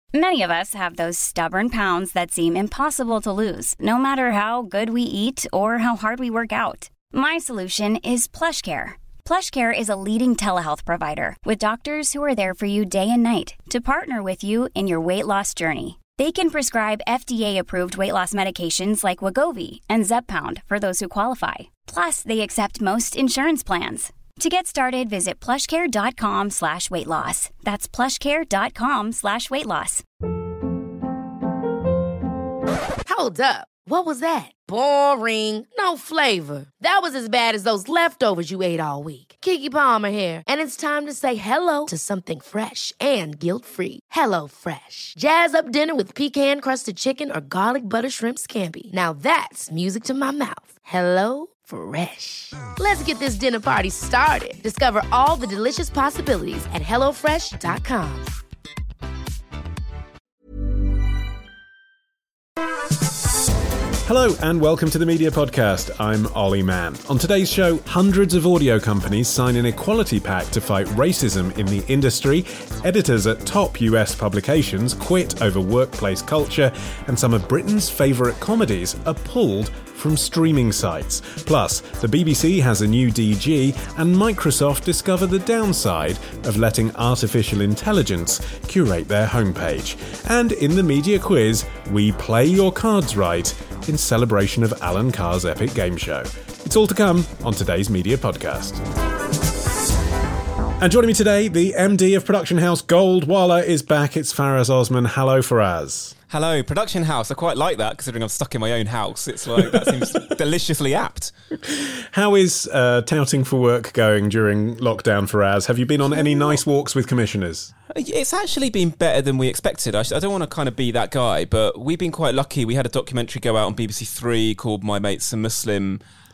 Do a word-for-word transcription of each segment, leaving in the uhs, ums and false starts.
Many of us have those stubborn pounds that seem impossible to lose, no matter how good we eat or how hard we work out. My solution is PlushCare. PlushCare is a leading telehealth provider with doctors who are there for you day and night to partner with you in your weight loss journey. They can prescribe F D A-approved weight loss medications like Wegovy and Zepbound for those who qualify. Plus, they accept most insurance plans. To get started, visit plushcare.com slash weight loss. That's plushcare.com slash weight loss. Hold up. What was that? Boring. No flavor. That was as bad as those leftovers you ate all week. Keke Palmer here. And it's time to say hello to something fresh and guilt-free. Hello Fresh. Jazz up dinner with pecan-crusted chicken or garlic butter shrimp scampi. Now that's music to my mouth. Hello Fresh. Let's get this dinner party started. Discover all the delicious possibilities at hello fresh dot com. Hello and welcome to the Media Podcast. I'm Ollie Mann. On today's show, hundreds of audio companies sign an equality pact to fight racism in the industry. Editors at top U S publications quit over workplace culture, and some of Britain's favourite comedies are pulled from streaming sites. Plus, the B B C has a new D G, and Microsoft discover the downside of letting artificial intelligence curate their homepage. And in the media quiz, we play your cards right in celebration of Alan Carr's epic game show. It's all to come on today's Media Podcast. And joining me today, the M D of production house Goldwalla is back. It's Faraz Osman. Hello, Faraz. Hello, production house. I quite like that, considering I'm stuck in my own house. It's like, that seems deliciously apt. How is uh, touting for work going during lockdown, Faraz? Have you been on any nice walks with commissioners? It's actually been better than we expected. I, I don't want to kind of be that guy, but we've been quite lucky. We had a documentary go out on B B C Three called My Mate's a Muslim,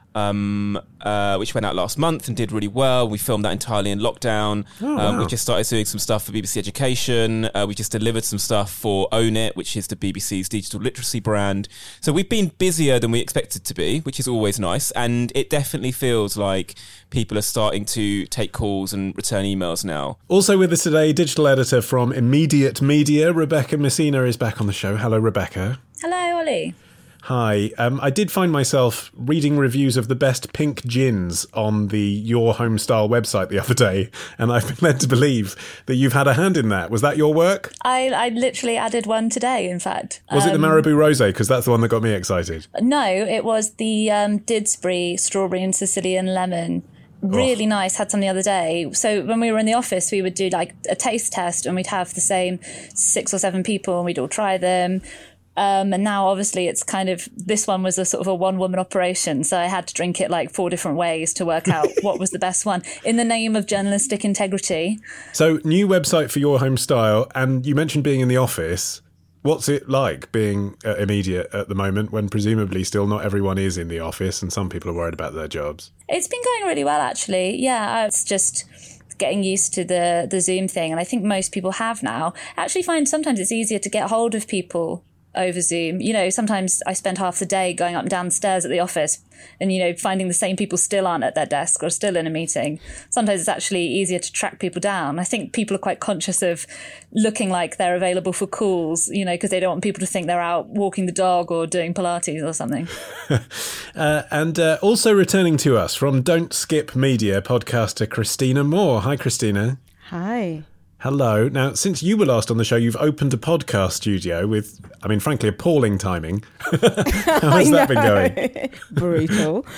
um, uh, which went out last month and did really well. We filmed that entirely in lockdown. Oh, wow. um, we just started doing some stuff for B B C Education. Uh, we just delivered some stuff for Own It, which is the B B C's digital literacy brand. So we've been busier than we expected to be, which is always nice. And it definitely feels like people are starting to take calls and return emails now. Also with us today, digital editor from Immediate Media, Rebecca Messina, is back on the show. Hello, Rebecca. Hello, Ollie. Hi. Um, I did find myself reading reviews of the best pink gins on the Your Home Style website the other day, and I've been led to believe that you've had a hand in that. Was that your work? I, I literally added one today, in fact. Was um, it the Marabou Rosé? Because that's the one that got me excited. No, it was the um, Didsbury Strawberry and Sicilian Lemon. Really oh. nice. Had some the other day. So when we were in the office, we would do like a taste test, and we'd have the same six or seven people, and we'd all try them. Um, and now, obviously, it's kind of, this one was a sort of a one-woman operation. So I had to drink it like four different ways to work out what was the best one in the name of journalistic integrity. So new website for Your Home Style. And you mentioned being in the office. What's it like being uh, Immediate at the moment when presumably still not everyone is in the office and some people are worried about their jobs? It's been going really well, actually. Yeah, it's just getting used to the, the Zoom thing. And I think most people have now. I actually find sometimes it's easier to get hold of people over Zoom. You know, sometimes I spend half the day going up and down the stairs at the office and, you know, finding the same people still aren't at their desk or still in a meeting. Sometimes it's actually easier to track people down. I think people are quite conscious of looking like they're available for calls, you know, because they don't want people to think they're out walking the dog or doing Pilates or something. uh, and uh, also returning to us from Don't Skip Media, podcaster Christina Moore. Hi, Christina. Hi. Hello. Now, since you were last on the show, you've opened a podcast studio with, I mean, frankly, appalling timing. How has that been going? Brutal.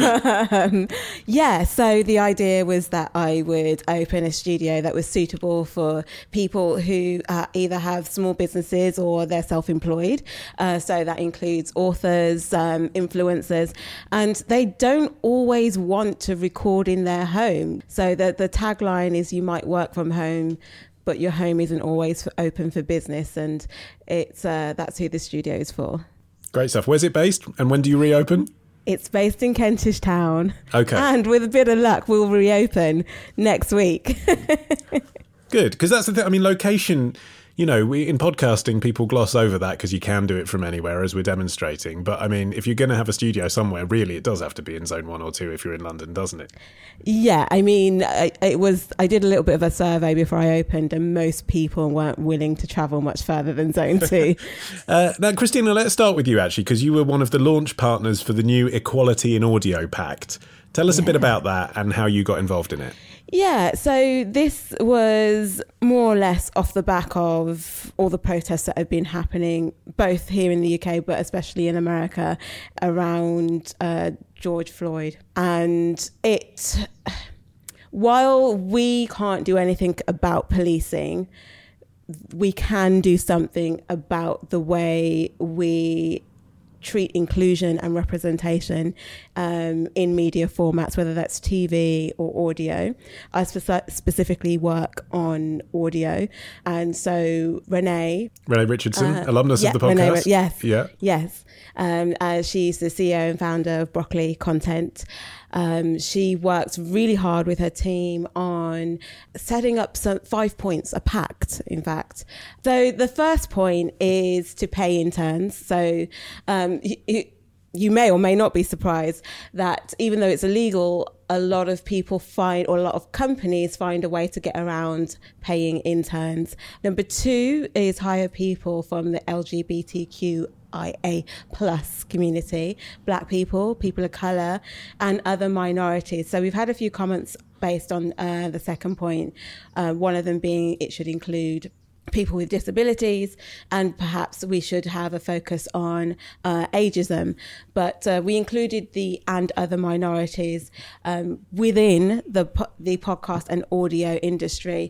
um, yeah, so the idea was that I would open a studio that was suitable for people who uh, either have small businesses or they're self-employed. Uh, so that includes authors, um, influencers, and they don't always want to record in their home. So the, the tagline is you might work from home, but your home isn't always open for business, and it's uh, that's who the studio is for. Great stuff. Where's it based, and when do you reopen? It's based in Kentish Town. Okay. And with a bit of luck, we'll reopen next week. Good, because that's the thing. I mean, location you know, we, in podcasting, people gloss over that because you can do it from anywhere, as we're demonstrating. But I mean, if you're going to have a studio somewhere, really, it does have to be in zone one or two if you're in London, doesn't it? Yeah, I mean, I, it was. I did a little bit of a survey before I opened, and most people weren't willing to travel much further than zone two. uh, now, Christina, let's start with you, actually, because you were one of the launch partners for the new Equality in Audio Pact. Tell us yeah. a bit about that and how you got involved in it. Yeah, so this was more or less off the back of all the protests that have been happening, both here in the U K, but especially in America, around uh, George Floyd. And it, while we can't do anything about policing, we can do something about the way we treat inclusion and representation um, in media formats, whether that's T V or audio. I spe- specifically work on audio. And so Renee... Renee Richardson, uh, alumnus yeah, of the podcast. Renee, yes, yeah. yes. Um, uh, she's the C E O and founder of Broccoli Content. Um, she works really hard with her team on setting up some five points, a pact, in fact. So the first point is to pay interns. So um, you, you may or may not be surprised that even though it's illegal, a lot of people find, or a lot of companies find a way to get around paying interns. Number two is hire people from the L G B T Q I A plus community, Black people, people of colour, and other minorities. So we've had a few comments based on uh, the second point, uh, one of them being it should include people with disabilities, and perhaps we should have a focus on uh, ageism. But uh, we included the and other minorities um, within the po- the podcast and audio industry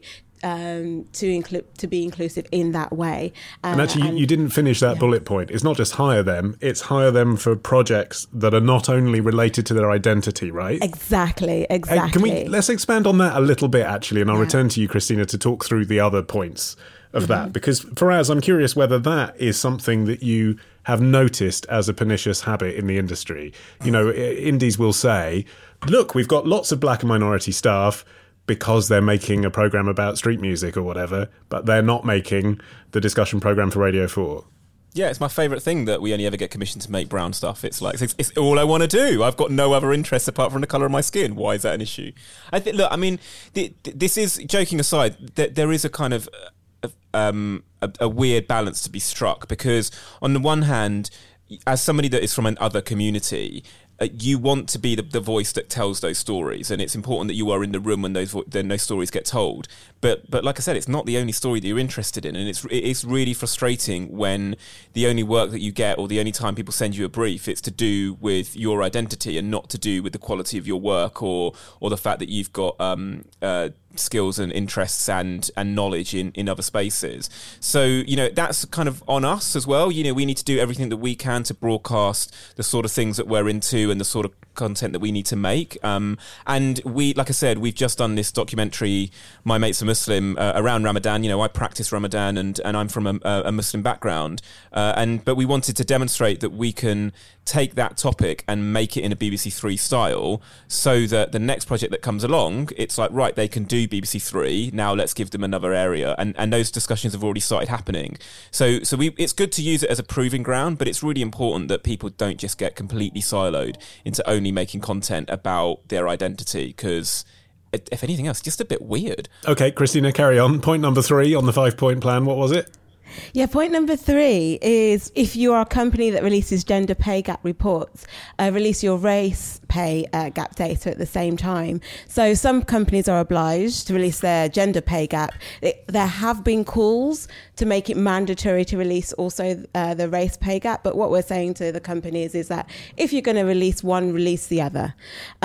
Um, to include to be inclusive in that way. Uh, and actually, and, you didn't finish that yeah. bullet point. It's not just hire them; it's hire them for projects that are not only related to their identity, right? Exactly, exactly. Hey, can we let's expand on that a little bit, actually, and I'll yeah. return to you, Christina, to talk through the other points of mm-hmm. that. Because Faraz, I'm curious whether that is something that you have noticed as a pernicious habit in the industry. You know, indies will say, "Look, we've got lots of Black and minority staff." Because they're making a program about street music or whatever, but they're not making the discussion program for Radio four. Yeah, it's my favourite thing that we only ever get commissioned to make brown stuff. It's like, it's, it's all I want to do. I've got no other interests apart from the colour of my skin. Why is that an issue? I think, look, I mean, th- th- this is, joking aside, th- there is a kind of uh, um, a, a weird balance to be struck, because on the one hand, as somebody that is from another community, Uh, you want to be the, the voice that tells those stories, and it's important that you are in the room when those vo- then those stories get told. But but like I said, it's not the only story that you're interested in, and it's it's really frustrating when the only work that you get, or the only time people send you a brief, it's to do with your identity and not to do with the quality of your work, or or the fact that you've got um, uh, skills and interests and and knowledge in, in other spaces. So, you know, that's kind of on us as well. You know, we need to do everything that we can to broadcast the sort of things that we're into and the sort of content that we need to make. Um, and we, like I said, we've just done this documentary, My Mates Are Muslim, uh, around Ramadan. You know, I practice Ramadan and, and I'm from a, a Muslim background. Uh, and but we wanted to demonstrate that we can take that topic and make it in a B B C Three style, so that the next project that comes along, it's like, right, they can do B B C Three, now let's give them another area. And and those discussions have already started happening. So so we it's good to use it as a proving ground, but it's really important that people don't just get completely siloed into only making content about their identity, because if anything else, just a bit weird. Okay, Christina, carry on. Point number three on the five-point plan, what was it? Yeah, point number three is, if you are a company that releases gender pay gap reports, uh, release your race pay uh, gap data at the same time. So some companies are obliged to release their gender pay gap. It, there have been calls to make it mandatory to release also uh, the race pay gap. But what we're saying to the companies is that if you're going to release one, release the other.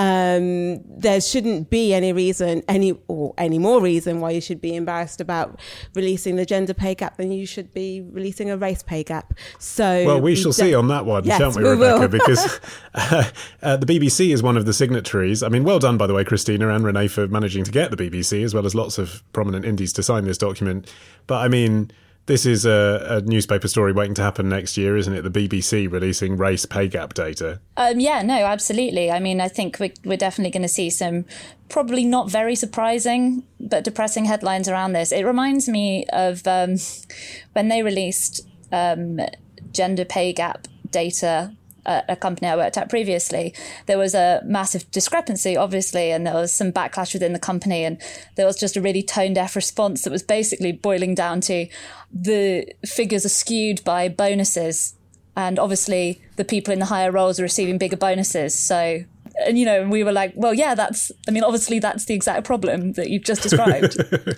Um, there shouldn't be any reason, any or any more reason why you should be embarrassed about releasing the gender pay gap than you should be releasing a race pay gap. So well, we shall see on that one, yes, shan't we, we Rebecca? Will. Because uh, uh, the B B C is one of the signatories. I mean, well done, by the way, Christina and Renee, for managing to get the B B C, as well as lots of prominent indies, to sign this document. But I mean, This is a, a newspaper story waiting to happen next year, isn't it? The B B C releasing race pay gap data. Um, yeah, no, absolutely. I mean, I think we're, we're definitely going to see some probably not very surprising but depressing headlines around this. It reminds me of um, when they released um, gender pay gap data at a company I worked at previously. There was a massive discrepancy, obviously, and there was some backlash within the company, and there was just a really tone-deaf response that was basically boiling down to the figures are skewed by bonuses, and obviously the people in the higher roles are receiving bigger bonuses. So, and you know, we were like, well, yeah, that's, I mean, obviously that's the exact problem that you've just described.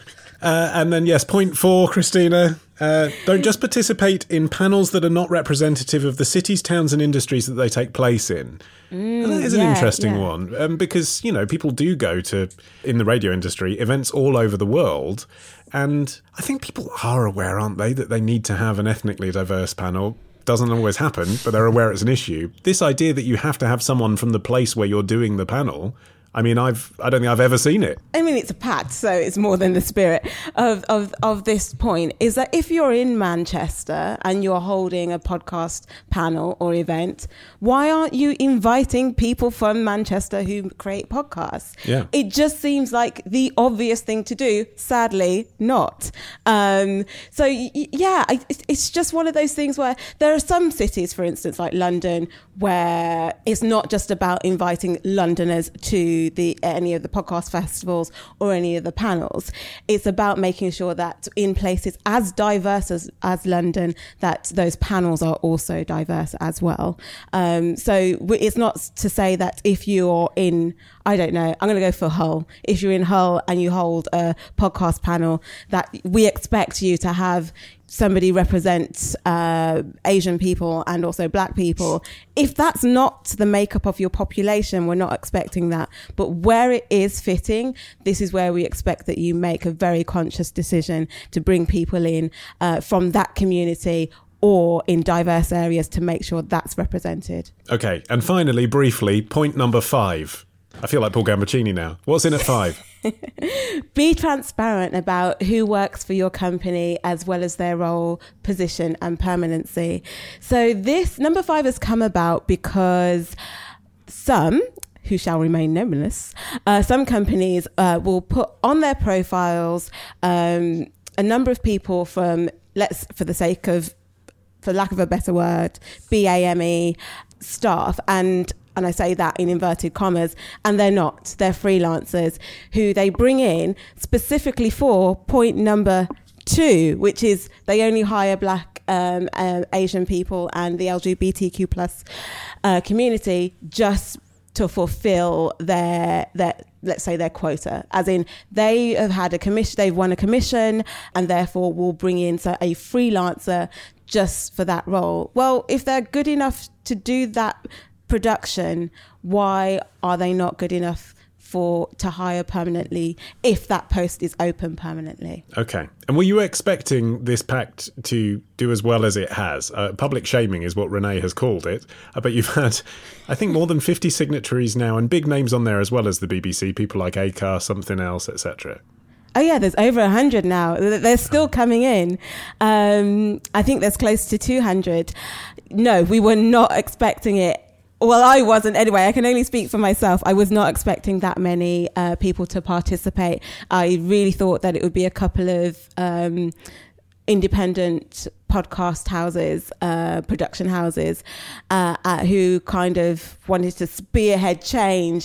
uh, and then, yes, point four, Christina. Uh, don't just participate in panels that are not representative of the cities, towns and industries that they take place in. Mm, that is an yeah, interesting yeah. one um, because, you know, people do go to, in the radio industry, events all over the world. And I think people are aware, aren't they, that they need to have an ethnically diverse panel. Doesn't always happen, but they're aware it's an issue. This idea that you have to have someone from the place where you're doing the panel, I mean, I've, I don't think I've ever seen it. I mean, it's a pact, so it's more than the spirit of, of, of this point, is that if you're in Manchester and you're holding a podcast panel or event, why aren't you inviting people from Manchester who create podcasts? Yeah. It just seems like the obvious thing to do. Sadly, not. Um, so, y- yeah, I, it's just one of those things where there are some cities, for instance, like London, where it's not just about inviting Londoners to the any of the podcast festivals or any of the panels. It's about making sure that in places as diverse as, as London, that those panels are also diverse as well. Um, so it's not to say that if you're in, I don't know, I'm going to go for Hull. If you're in Hull and you hold a podcast panel, that we expect you to have somebody represent uh, Asian people and also black people. If that's not the makeup of your population, we're not expecting that. But where it is fitting, this is where we expect that you make a very conscious decision to bring people in uh, from that community or in diverse areas to make sure that's represented. Okay, and finally, briefly, point number five. I feel like Paul Gambaccini now. What's in at five? Be transparent about who works for your company as well as their role, position and permanency. So this number five has come about because some, who shall remain nameless, uh, some companies uh, will put on their profiles um, a number of people from, let's, for the sake of, for lack of a better word, B A M E staff, and and I say that in inverted commas, and they're not. They're freelancers who they bring in specifically for point number two, which is they only hire black, um, uh, Asian people and the L G B T Q plus uh, community just to fulfill their their let's say their quota, as in they have had a commission, they've won a commission, and therefore will bring in so a freelancer just for that role. Well, if they're good enough to do that production, why are they not good enough for to hire permanently if that post is open permanently? Okay. And were you expecting this pact to do as well as it has? Uh, public shaming is what Renee has called it. I bet you've had, I think, more than fifty signatories now, and big names on there as well as the B B C, people like A C A R, Something Else, et cetera. Oh yeah, there's over one hundred now. They're still coming in. Um, I think there's close to two hundred. No, we were not expecting it. Well, I wasn't anyway. I can only speak for myself. I was not expecting that many uh, people to participate. I really thought that it would be a couple of um, independent podcast houses, uh, production houses, uh, uh, who kind of wanted to spearhead change.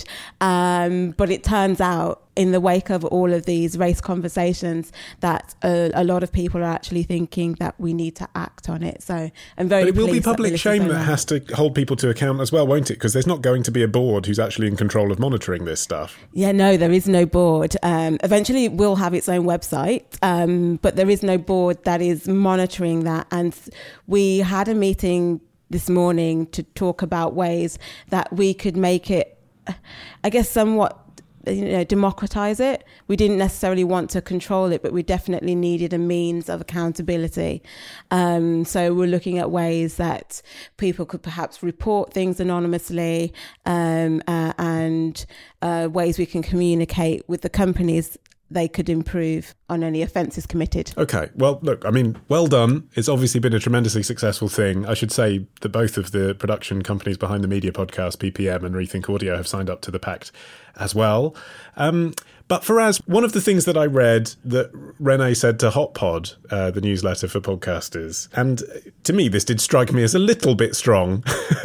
Um, but it turns out, in the wake of all of these race conversations, that a, a lot of people are actually thinking that we need to act on it. So I'm very But it will be pleased that public Melissa's shame so that right. has to hold people to account as well, won't it? Because there's not going to be a board who's actually in control of monitoring this stuff. Yeah, no, there is no board. Um, eventually it will have its own website, um, but there is no board that is monitoring that. And we had a meeting this morning to talk about ways that we could make it, I guess, somewhat, you know, democratize it. We didn't necessarily want to control it, but we definitely needed a means of accountability. Um, so we're looking at ways that people could perhaps report things anonymously, um, uh, and uh, ways we can communicate with the companies they could improve on any offences committed. Okay, well, look, I mean, well done. It's obviously been a tremendously successful thing. I should say that both of the production companies behind the media podcast, P P M and Rethink Audio, have signed up to the pact as well. Um, but Faraz, one of the things that I read that Renee said to HotPod, uh, the newsletter for podcasters, and to me this did strike me as a little bit strong,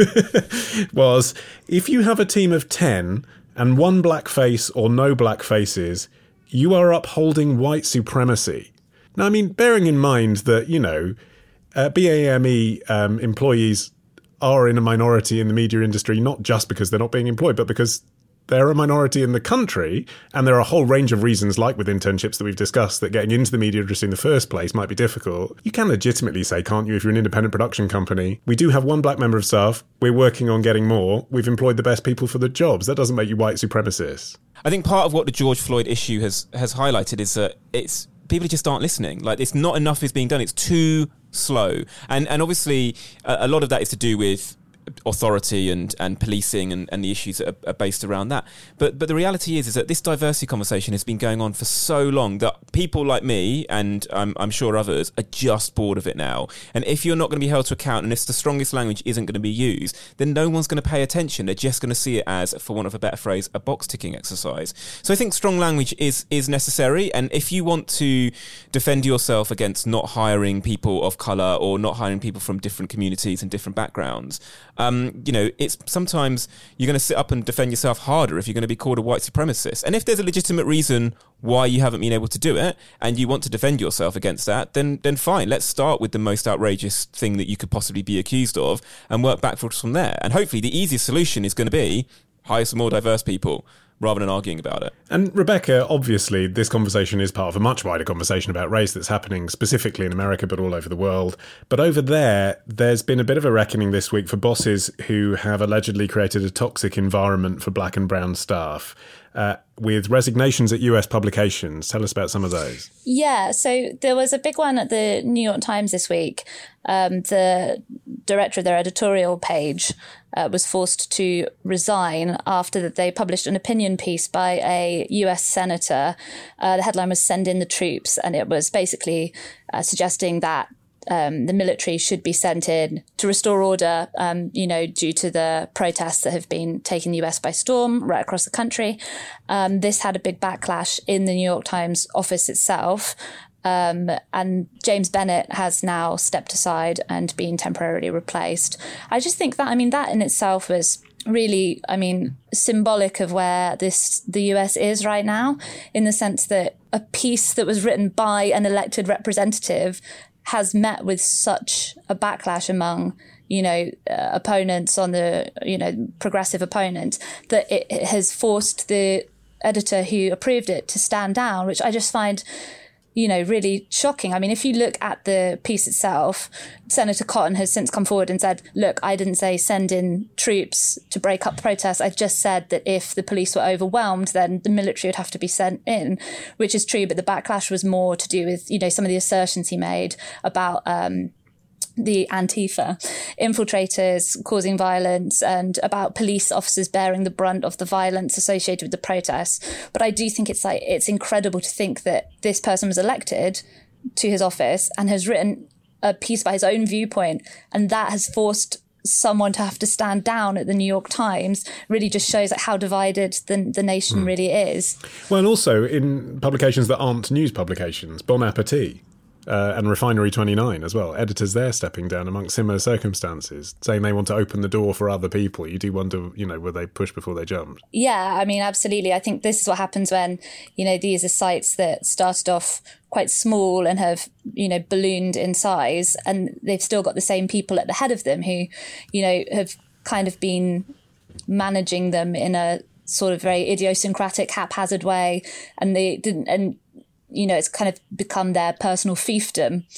was if you have a team of ten and one black face or no black faces, you are upholding white supremacy. Now, I mean, bearing in mind that, you know, uh, B A M E um, employees are in a minority in the media industry, not just because they're not being employed, but because they're a minority in the country. And there are a whole range of reasons, like with internships that we've discussed, that getting into the media industry in the first place might be difficult. You can legitimately say, can't you, if you're an independent production company, we do have one black member of staff, we're working on getting more, we've employed the best people for the jobs. That doesn't make you white supremacists. I think part of what the George Floyd issue has has highlighted is that it's people just aren't listening. Like, it's not enough is being done. It's too slow. And and obviously a, a lot of that is to do with authority and, and policing and, and the issues that are, are based around that. But but the reality is is that this diversity conversation has been going on for so long that people like me, and I'm, I'm sure others, are just bored of it now. And if you're not going to be held to account, and if the strongest language isn't going to be used, then no one's going to pay attention. They're just going to see it as, for want of a better phrase, a box-ticking exercise. So I think strong language is is necessary. And if you want to defend yourself against not hiring people of colour or not hiring people from different communities and different backgrounds, Um, you know, it's sometimes you're going to sit up and defend yourself harder if you're going to be called a white supremacist. And if there's a legitimate reason why you haven't been able to do it and you want to defend yourself against that, then then fine. Let's start with the most outrageous thing that you could possibly be accused of and work backwards from there. And hopefully the easiest solution is going to be hire some more diverse people, rather than arguing about it. And Rebecca, obviously, this conversation is part of a much wider conversation about race that's happening specifically in America, but all over the world. But over there, there's been a bit of a reckoning this week for bosses who have allegedly created a toxic environment for black and brown staff, uh, with resignations at U S publications. Tell us about some of those. Yeah, so there was a big one at the New York Times this week. Um, the director of their editorial page uh, was forced to resign after that they published an opinion piece by a U S senator. Uh, the headline was "Send in the Troops," and it was basically uh, suggesting that um, the military should be sent in to restore order, um, you know, due to the protests that have been taking the U S by storm right across the country. Um, this had a big backlash in the New York Times office itself. Um, and James Bennett has now stepped aside and been temporarily replaced. I just think that, I mean, that in itself was really, I mean, symbolic of where this the U S is right now, in the sense that a piece that was written by an elected representative has met with such a backlash among, you know, uh, opponents on the, you know, progressive opponents, that it, it has forced the editor who approved it to stand down, which I just find, you know, really shocking. I mean, if you look at the piece itself, Senator Cotton has since come forward and said, look, I didn't say send in troops to break up protests. I just said that if the police were overwhelmed, then the military would have to be sent in, which is true. But the backlash was more to do with, you know, some of the assertions he made about um, the Antifa infiltrators causing violence and about police officers bearing the brunt of the violence associated with the protests. But I do think it's like, it's incredible to think that this person was elected to his office and has written a piece by his own viewpoint, and that has forced someone to have to stand down at the New York Times. Really just shows like how divided the, the nation mm. really is. Well, and also in publications that aren't news publications, Bon Appetit. Uh, and Refinery twenty-nine as well. Editors there stepping down amongst similar circumstances, saying they want to open the door for other people. You do wonder, you know, were they pushed before they jumped? Yeah, I mean, absolutely. I think this is what happens when, you know, these are sites that started off quite small and have, you know, ballooned in size, and they've still got the same people at the head of them who, you know, have kind of been managing them in a sort of very idiosyncratic, haphazard way, and they didn't, and you know, it's kind of become their personal fiefdom.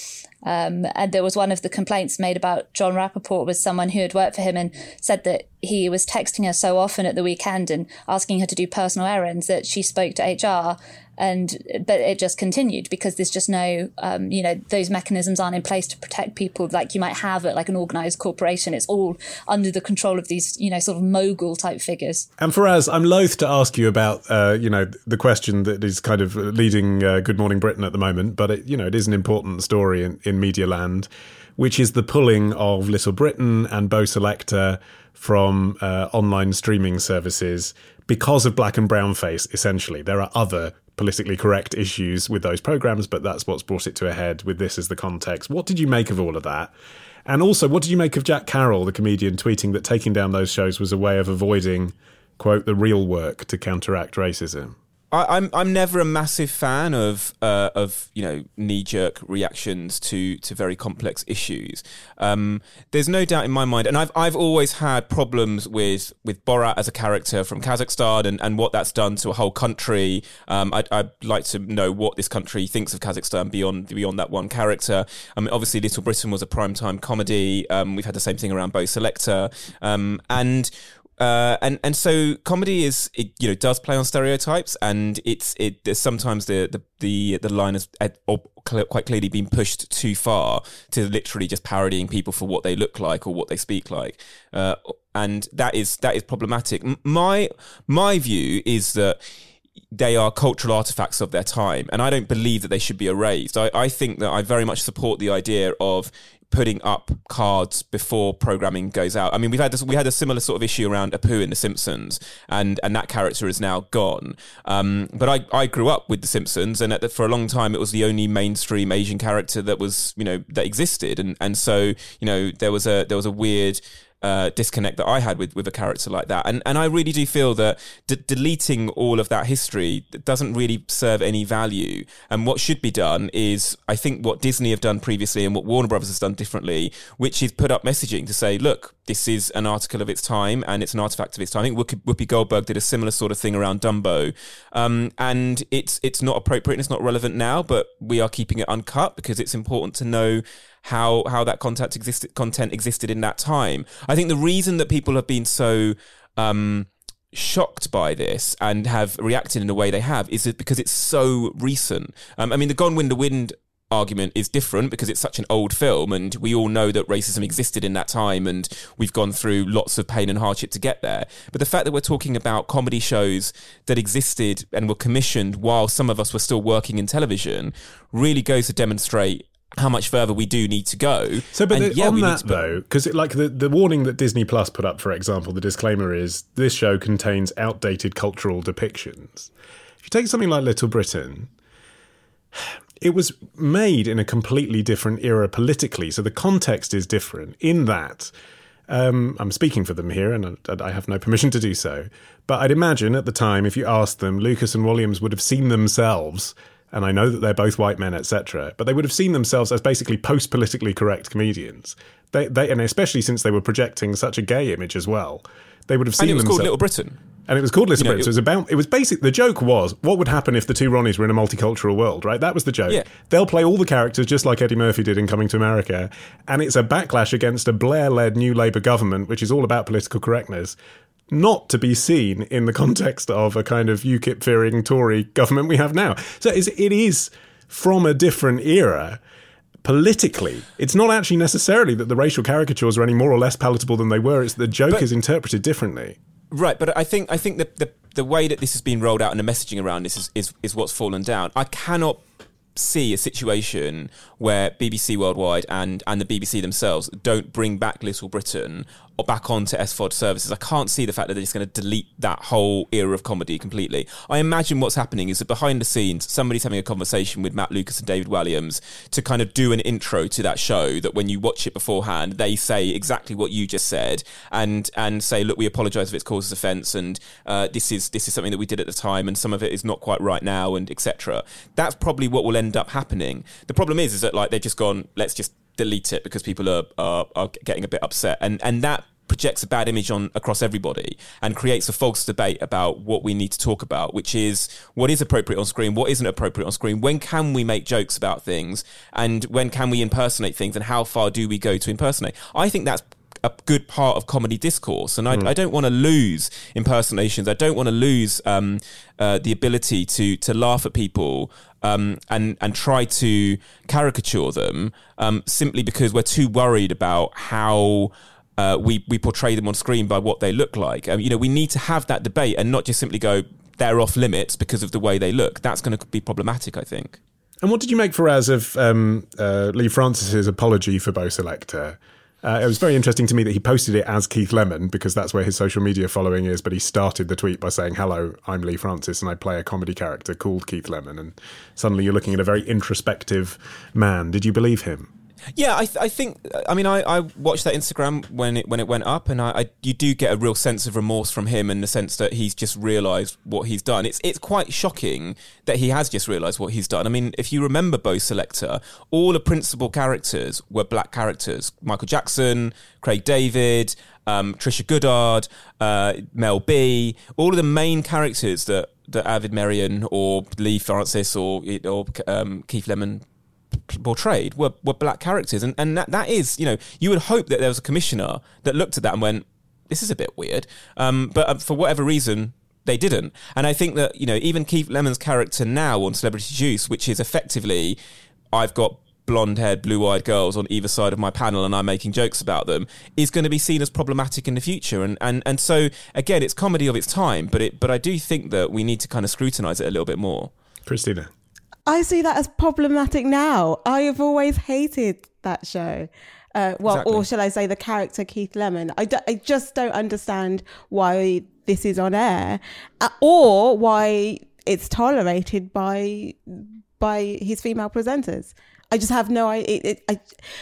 Um, and there was one of the complaints made about John Rappaport was someone who had worked for him and said that he was texting her so often at the weekend and asking her to do personal errands that she spoke to H R. And but it just continued because there's just no, um, you know, those mechanisms aren't in place to protect people like you might have at like an organised corporation. It's all under the control of these, you know, sort of mogul type figures. And Faraz, I'm loath to ask you about, uh, you know, the question that is kind of leading uh, Good Morning Britain at the moment, but it, you know, it is an important story in, in media land, which is the pulling of Little Britain and Bo Selector from uh, online streaming services because of black and brown face, essentially. There are other politically correct issues with those programs, but that's what's brought it to a head with this as the context. What did you make of all of that? And also, what did you make of Jack Carroll, the comedian, tweeting that taking down those shows was a way of avoiding, quote, the real work to counteract racism? I, I'm I'm never a massive fan of uh, of you know knee-jerk reactions to to very complex issues. Um, there's no doubt in my mind, and I've I've always had problems with with Borat as a character from Kazakhstan and, and what that's done to a whole country. Um, I'd, I'd like to know what this country thinks of Kazakhstan beyond beyond that one character. I mean, obviously, Little Britain was a primetime comedy. Um, we've had the same thing around Bo Selector, um, and. Uh, and and so comedy is it you know does play on stereotypes, and it's it sometimes the the the, the line is at, or quite clearly been pushed too far to literally just parodying people for what they look like or what they speak like, uh, and that is that is problematic. My my view is that they are cultural artifacts of their time, and I don't believe that they should be erased. I, I think that I very much support the idea of putting up cards before programming goes out. I mean, we've had this, we had a similar sort of issue around Apu in The Simpsons, and and that character is now gone. Um, but I, I grew up with The Simpsons, and at the, for a long time it was the only mainstream Asian character that was you know that existed, and and so you know there was a there was a weird. Uh, disconnect that I had with, with a character like that. And and I really do feel that d- deleting all of that history doesn't really serve any value. And what should be done is, I think what Disney have done previously and what Warner Brothers has done differently, which is put up messaging to say, look, this is an article of its time and it's an artifact of its time. I think Whoopi Goldberg did a similar sort of thing around Dumbo. Um, and it's it's not appropriate and it's not relevant now, but we are keeping it uncut because it's important to know how how that content existed content existed in that time. I think the reason that people have been so um, shocked by this and have reacted in the way they have is because it's so recent. Um, I mean, the Gone with the Wind argument is different because it's such an old film, and we all know that racism existed in that time, and we've gone through lots of pain and hardship to get there. But the fact that we're talking about comedy shows that existed and were commissioned while some of us were still working in television really goes to demonstrate how much further we do need to go. So, but and, the, yeah, on we that to... though, because like the, the warning that Disney Plus put up, for example, the disclaimer is this show contains outdated cultural depictions. If you take something like Little Britain, it was made in a completely different era politically, so the context is different in that. Um, I'm speaking for them here, and I have no permission to do so. But I'd imagine at the time, if you asked them, Lucas and Williams would have seen themselves, and I know that they're both white men, et cetera, but they would have seen themselves as basically post-politically correct comedians. They, they, and especially since they were projecting such a gay image as well, they would have seen and it was themselves. called Little Britain. And it was called Little You know, Britain. it, So it was about. It was basic. The joke was, what would happen if the two Ronnies were in a multicultural world, right? That was the joke. Yeah. They'll play all the characters just like Eddie Murphy did in Coming to America, and it's a backlash against a Blair-led New Labour government, which is all about political correctness, not to be seen in the context of a kind of UKIP-fearing Tory government we have now. So it is from a different era. Politically, it's not actually necessarily that the racial caricatures are any more or less palatable than they were. It's that the joke but, is interpreted differently. Right, but I think I think that the the way that this has been rolled out and the messaging around this is, is, is what's fallen down. I cannot see a situation where B B C Worldwide and, and the B B C themselves don't bring back Little Britain or back onto S V O D services. I can't see the fact that they're just going to delete that whole era of comedy completely. I imagine what's happening is that behind the scenes, somebody's having a conversation with Matt Lucas and David Walliams to kind of do an intro to that show that when you watch it beforehand, they say exactly what you just said and and say, look, we apologise if it's caused us offence, and uh, this is this is something that we did at the time, and some of it is not quite right now, and et cetera. That's probably what will end up happening. The problem is, is that like they've just gone, let's just delete it because people are, are are getting a bit upset, and and that projects a bad image on across everybody and creates a false debate about what we need to talk about, which is what is appropriate on screen, what isn't appropriate on screen, when can we make jokes about things, and when can we impersonate things, and how far do we go to impersonate. I think that's a good part of comedy discourse, and I, mm. I don't want to lose impersonations. I don't want to lose um, uh, the ability to to laugh at people um, and and try to caricature them um, simply because we're too worried about how uh, we we portray them on screen by what they look like. Um, you know, we need to have that debate and not just simply go they're off limits because of the way they look. That's going to be problematic, I think. And what did you make, Faraz, of um, uh, Lee Francis's apology for Bo Selector? Uh, it was very interesting to me that he posted it as Keith Lemon because that's where his social media following is, but he started the tweet by saying, hello, I'm Lee Francis and I play a comedy character called Keith Lemon. And suddenly you're looking at a very introspective man. Did you believe him? Yeah, I, th- I think. I mean, I, I watched that Instagram when it when it went up, and I, I you do get a real sense of remorse from him in the sense that he's just realised what he's done. It's it's quite shocking that he has just realised what he's done. I mean, if you remember Bo Selector, all the principal characters were black characters: Michael Jackson, Craig David, um, Trisha Goddard, uh, Mel B. All of the main characters that that Avid Merian or Lee Francis or or um, Keith Lemon portrayed were, were black characters, and and that, that is, you know, you would hope that there was a commissioner that looked at that and went, this is a bit weird, um, but um, for whatever reason they didn't. And I think that, you know, even Keith Lemon's character now on Celebrity Juice, which is effectively I've got blonde-haired, blue-eyed girls on either side of my panel and I'm making jokes about them, is going to be seen as problematic in the future. And and and so again, it's comedy of its time, but it but I do think that we need to kind of scrutinise it a little bit more. Christina? I see that as problematic now. I have always hated that show. Uh, well, exactly. Or shall I say the character Keith Lemon. I, do, I just don't understand why this is on air uh, or why it's tolerated by by his female presenters. I just have no idea. It, it, I,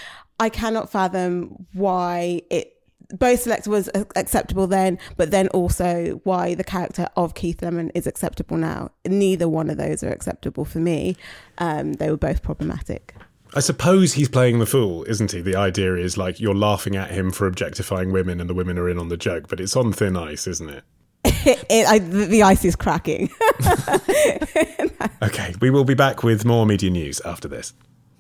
I cannot fathom why it Bo Selector was acceptable then, but then also why the character of Keith Lemon is acceptable now. Neither one of those are acceptable for me. Um, they were both problematic. I suppose he's playing the fool, isn't he? The idea is like you're laughing at him for objectifying women and the women are in on the joke, but it's on thin ice, isn't it? it, it I, the ice is cracking. Okay, we will be back with more media news after this.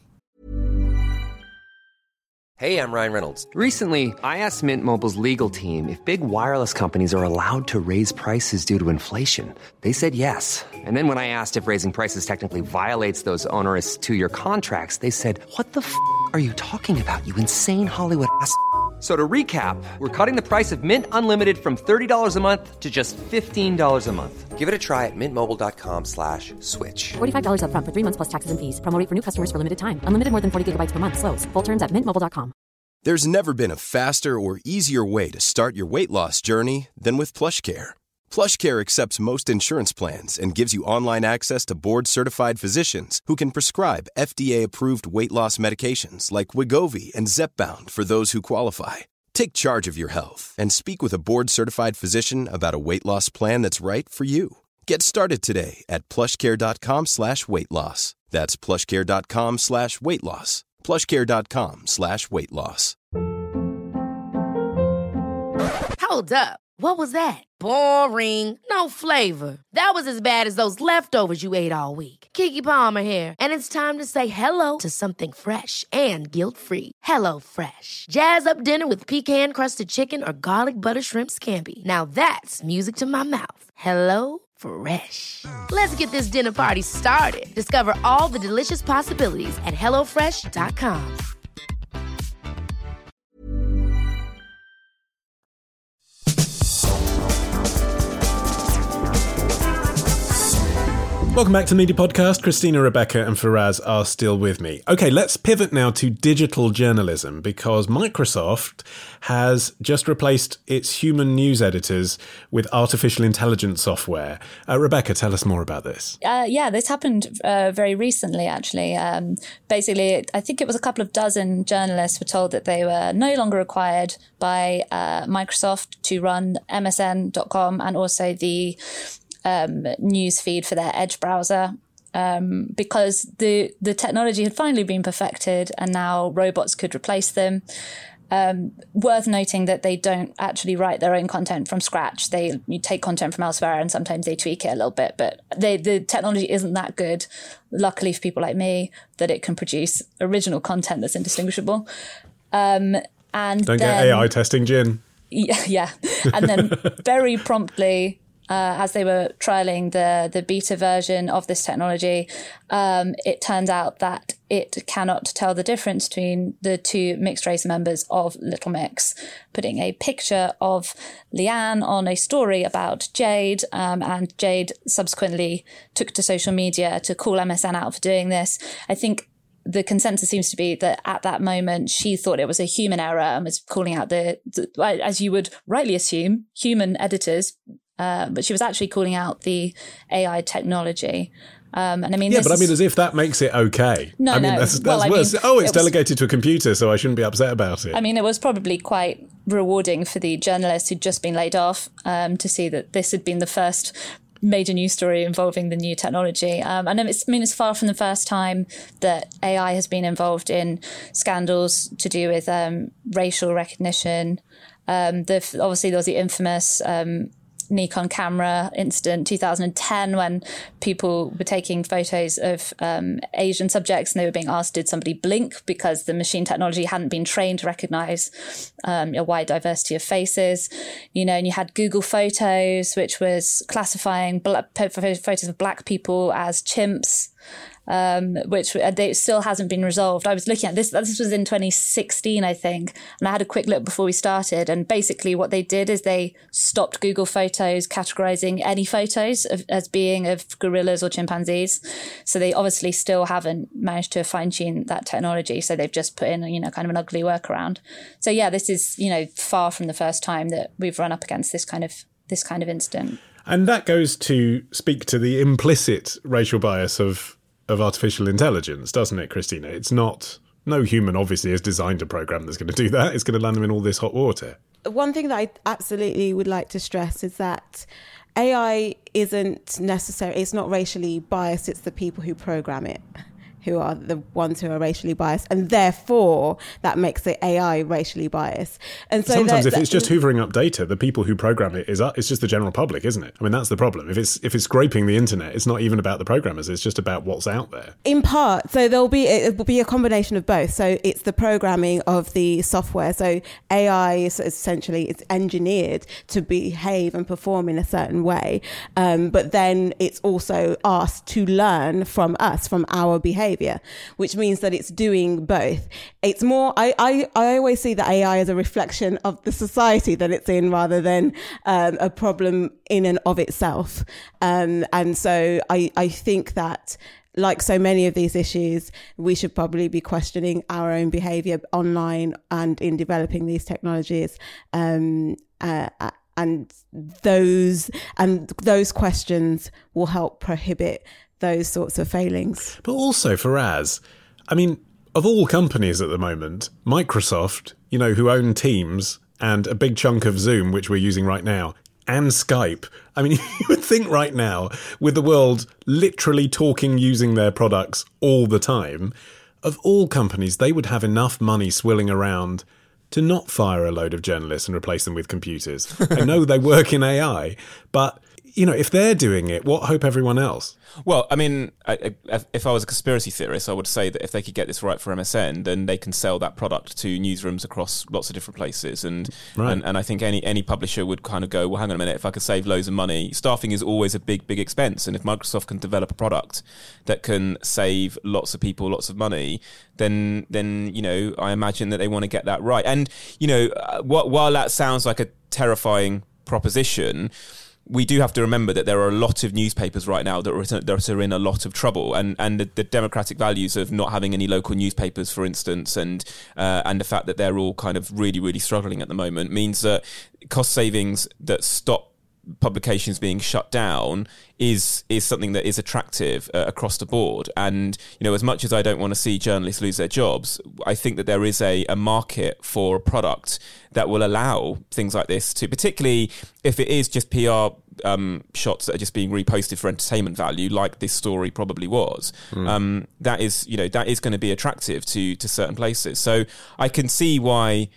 Hey, I'm Ryan Reynolds. Recently, I asked Mint Mobile's legal team if big wireless companies are allowed to raise prices due to inflation. They said yes. And then when I asked if raising prices technically violates those onerous two-year contracts, they said, what the f*** are you talking about, you insane Hollywood ass f- So to recap, we're cutting the price of Mint Unlimited from thirty dollars a month to just fifteen dollars a month. Give it a try at mintmobile.com slash switch. forty-five dollars up front for three months plus taxes and fees. Promo rate for new customers for limited time. Unlimited more than forty gigabytes per month. Slows full terms at mint mobile dot com. There's never been a faster or easier way to start your weight loss journey than with PlushCare. PlushCare accepts most insurance plans and gives you online access to board-certified physicians who can prescribe F D A-approved weight loss medications like Wegovy and Zepbound for those who qualify. Take charge of your health and speak with a board-certified physician about a weight loss plan that's right for you. Get started today at plushcare.com slash weight loss. That's plushcare.com slash weight loss. plushcare.com slash weight loss. Hold up. What was that? Boring. No flavor. That was as bad as those leftovers you ate all week. Keke Palmer here, and it's time to say hello to something fresh and guilt-free. Hello Fresh. Jazz up dinner with pecan-crusted chicken or garlic butter shrimp scampi. Now that's music to my mouth. Hello Fresh. Let's get this dinner party started. Discover all the delicious possibilities at hello fresh dot com. Welcome back to the Media Podcast. Christina, Rebecca and Faraz are still with me. Okay, let's pivot now to digital journalism because Microsoft has just replaced its human news editors with artificial intelligence software. Uh, Rebecca, tell us more about this. Uh, yeah, this happened uh, very recently, actually. Um, basically, I think it was a couple of dozen journalists were told that they were no longer required by uh, Microsoft to run M S N dot com and also the Um, news feed for their Edge browser um, because the the technology had finally been perfected and now robots could replace them. Um, worth noting that they don't actually write their own content from scratch. They you take content from elsewhere and sometimes they tweak it a little bit, but they, the technology isn't that good, luckily for people like me, that it can produce original content that's indistinguishable. Um, and Don't then, get A I testing gin. Yeah, yeah. And then very promptly, Uh, as they were trialing the, the beta version of this technology, um, it turned out that it cannot tell the difference between the two mixed race members of Little Mix, putting a picture of Leanne on a story about Jade, um, and Jade subsequently took to social media to call M S N out for doing this. I think the consensus seems to be that at that moment she thought it was a human error and was calling out the, the as you would rightly assume, human editors. Uh, but she was actually calling out the A I technology. Um, and I mean, yeah, this but I mean, is, as if that makes it okay. No, I mean, no. that's, that's well, I worse. mean, oh, it's it was, delegated to a computer, so I shouldn't be upset about it. I mean, it was probably quite rewarding for the journalists who'd just been laid off um, to see that this had been the first major news story involving the new technology. Um, and it's, I mean, it's far from the first time that A I has been involved in scandals to do with um, racial recognition. Um, the, obviously, there was the infamous um, Nikon camera incident two thousand ten when people were taking photos of um, Asian subjects and they were being asked, did somebody blink, because the machine technology hadn't been trained to recognize um, a wide diversity of faces. You know, and you had Google Photos, which was classifying black, photos of black people as chimps. Um, which they, still hasn't been resolved. I was looking at this, this was in twenty sixteen, I think, and I had a quick look before we started. And basically what they did is they stopped Google Photos categorizing any photos of, as being of gorillas or chimpanzees. So they obviously still haven't managed to fine tune that technology. So they've just put in, you know, kind of an ugly workaround. So yeah, this is, you know, far from the first time that we've run up against this kind of, this kind of incident. And that goes to speak to the implicit racial bias of of artificial intelligence, doesn't it, Christina? It's not, no human obviously has designed a program that's going to do that. It's going to land them in all this hot water. One thing that I absolutely would like to stress is that A I isn't necessary, it's not racially biased, it's the people who program it who are the ones who are racially biased, and therefore that makes the A I racially biased. And so sometimes that, if it's just hoovering up data, the people who program it is it's just the general public, isn't it? I mean, that's the problem. If it's if it's scraping the internet, it's not even about the programmers, it's just about what's out there. In part, so there'll be it will be a combination of both. So it's the programming of the software. So A I is essentially it's engineered to behave and perform in a certain way, um, but then it's also asked to learn from us, from our behaviour. Which means that it's doing both. It's more, I, I, I always see that A I as a reflection of the society that it's in rather than um, a problem in and of itself. Um, and so I, I think that, like so many of these issues, we should probably be questioning our own behaviour online and in developing these technologies. Um, uh, and those and those questions will help prohibit those sorts of failings. But also for Raz, I mean, of all companies at the moment, Microsoft, you know, who own Teams and a big chunk of Zoom, which we're using right now, and Skype. I mean, you would think right now, with the world literally talking using their products all the time, of all companies, they would have enough money swilling around to not fire a load of journalists and replace them with computers. I know they work in A I, but you know, if they're doing it, what hope everyone else? Well, I mean, I, I, if I was a conspiracy theorist, I would say that if they could get this right for M S N, then they can sell that product to newsrooms across lots of different places. And right. and, and I think any, any publisher would kind of go, well, hang on a minute, if I could save loads of money, staffing is always a big, big expense. And if Microsoft can develop a product that can save lots of people lots of money, then, then you know, I imagine that they want to get that right. And, you know, uh, while that sounds like a terrifying proposition, we do have to remember that there are a lot of newspapers right now that are, that are in a lot of trouble, and and the, the democratic values of not having any local newspapers, for instance, and uh, and the fact that they're all kind of really, really struggling at the moment means that cost savings that stop publications being shut down is is something that is attractive uh, across the board. And you know, as much as I don't want to see journalists lose their jobs, I think that there is a, a market for a product that will allow things like this to, particularly if it is just P R um, shots that are just being reposted for entertainment value, like this story probably was. Mm. Um, that is, you know, that is going to be attractive to to certain places. So I can see why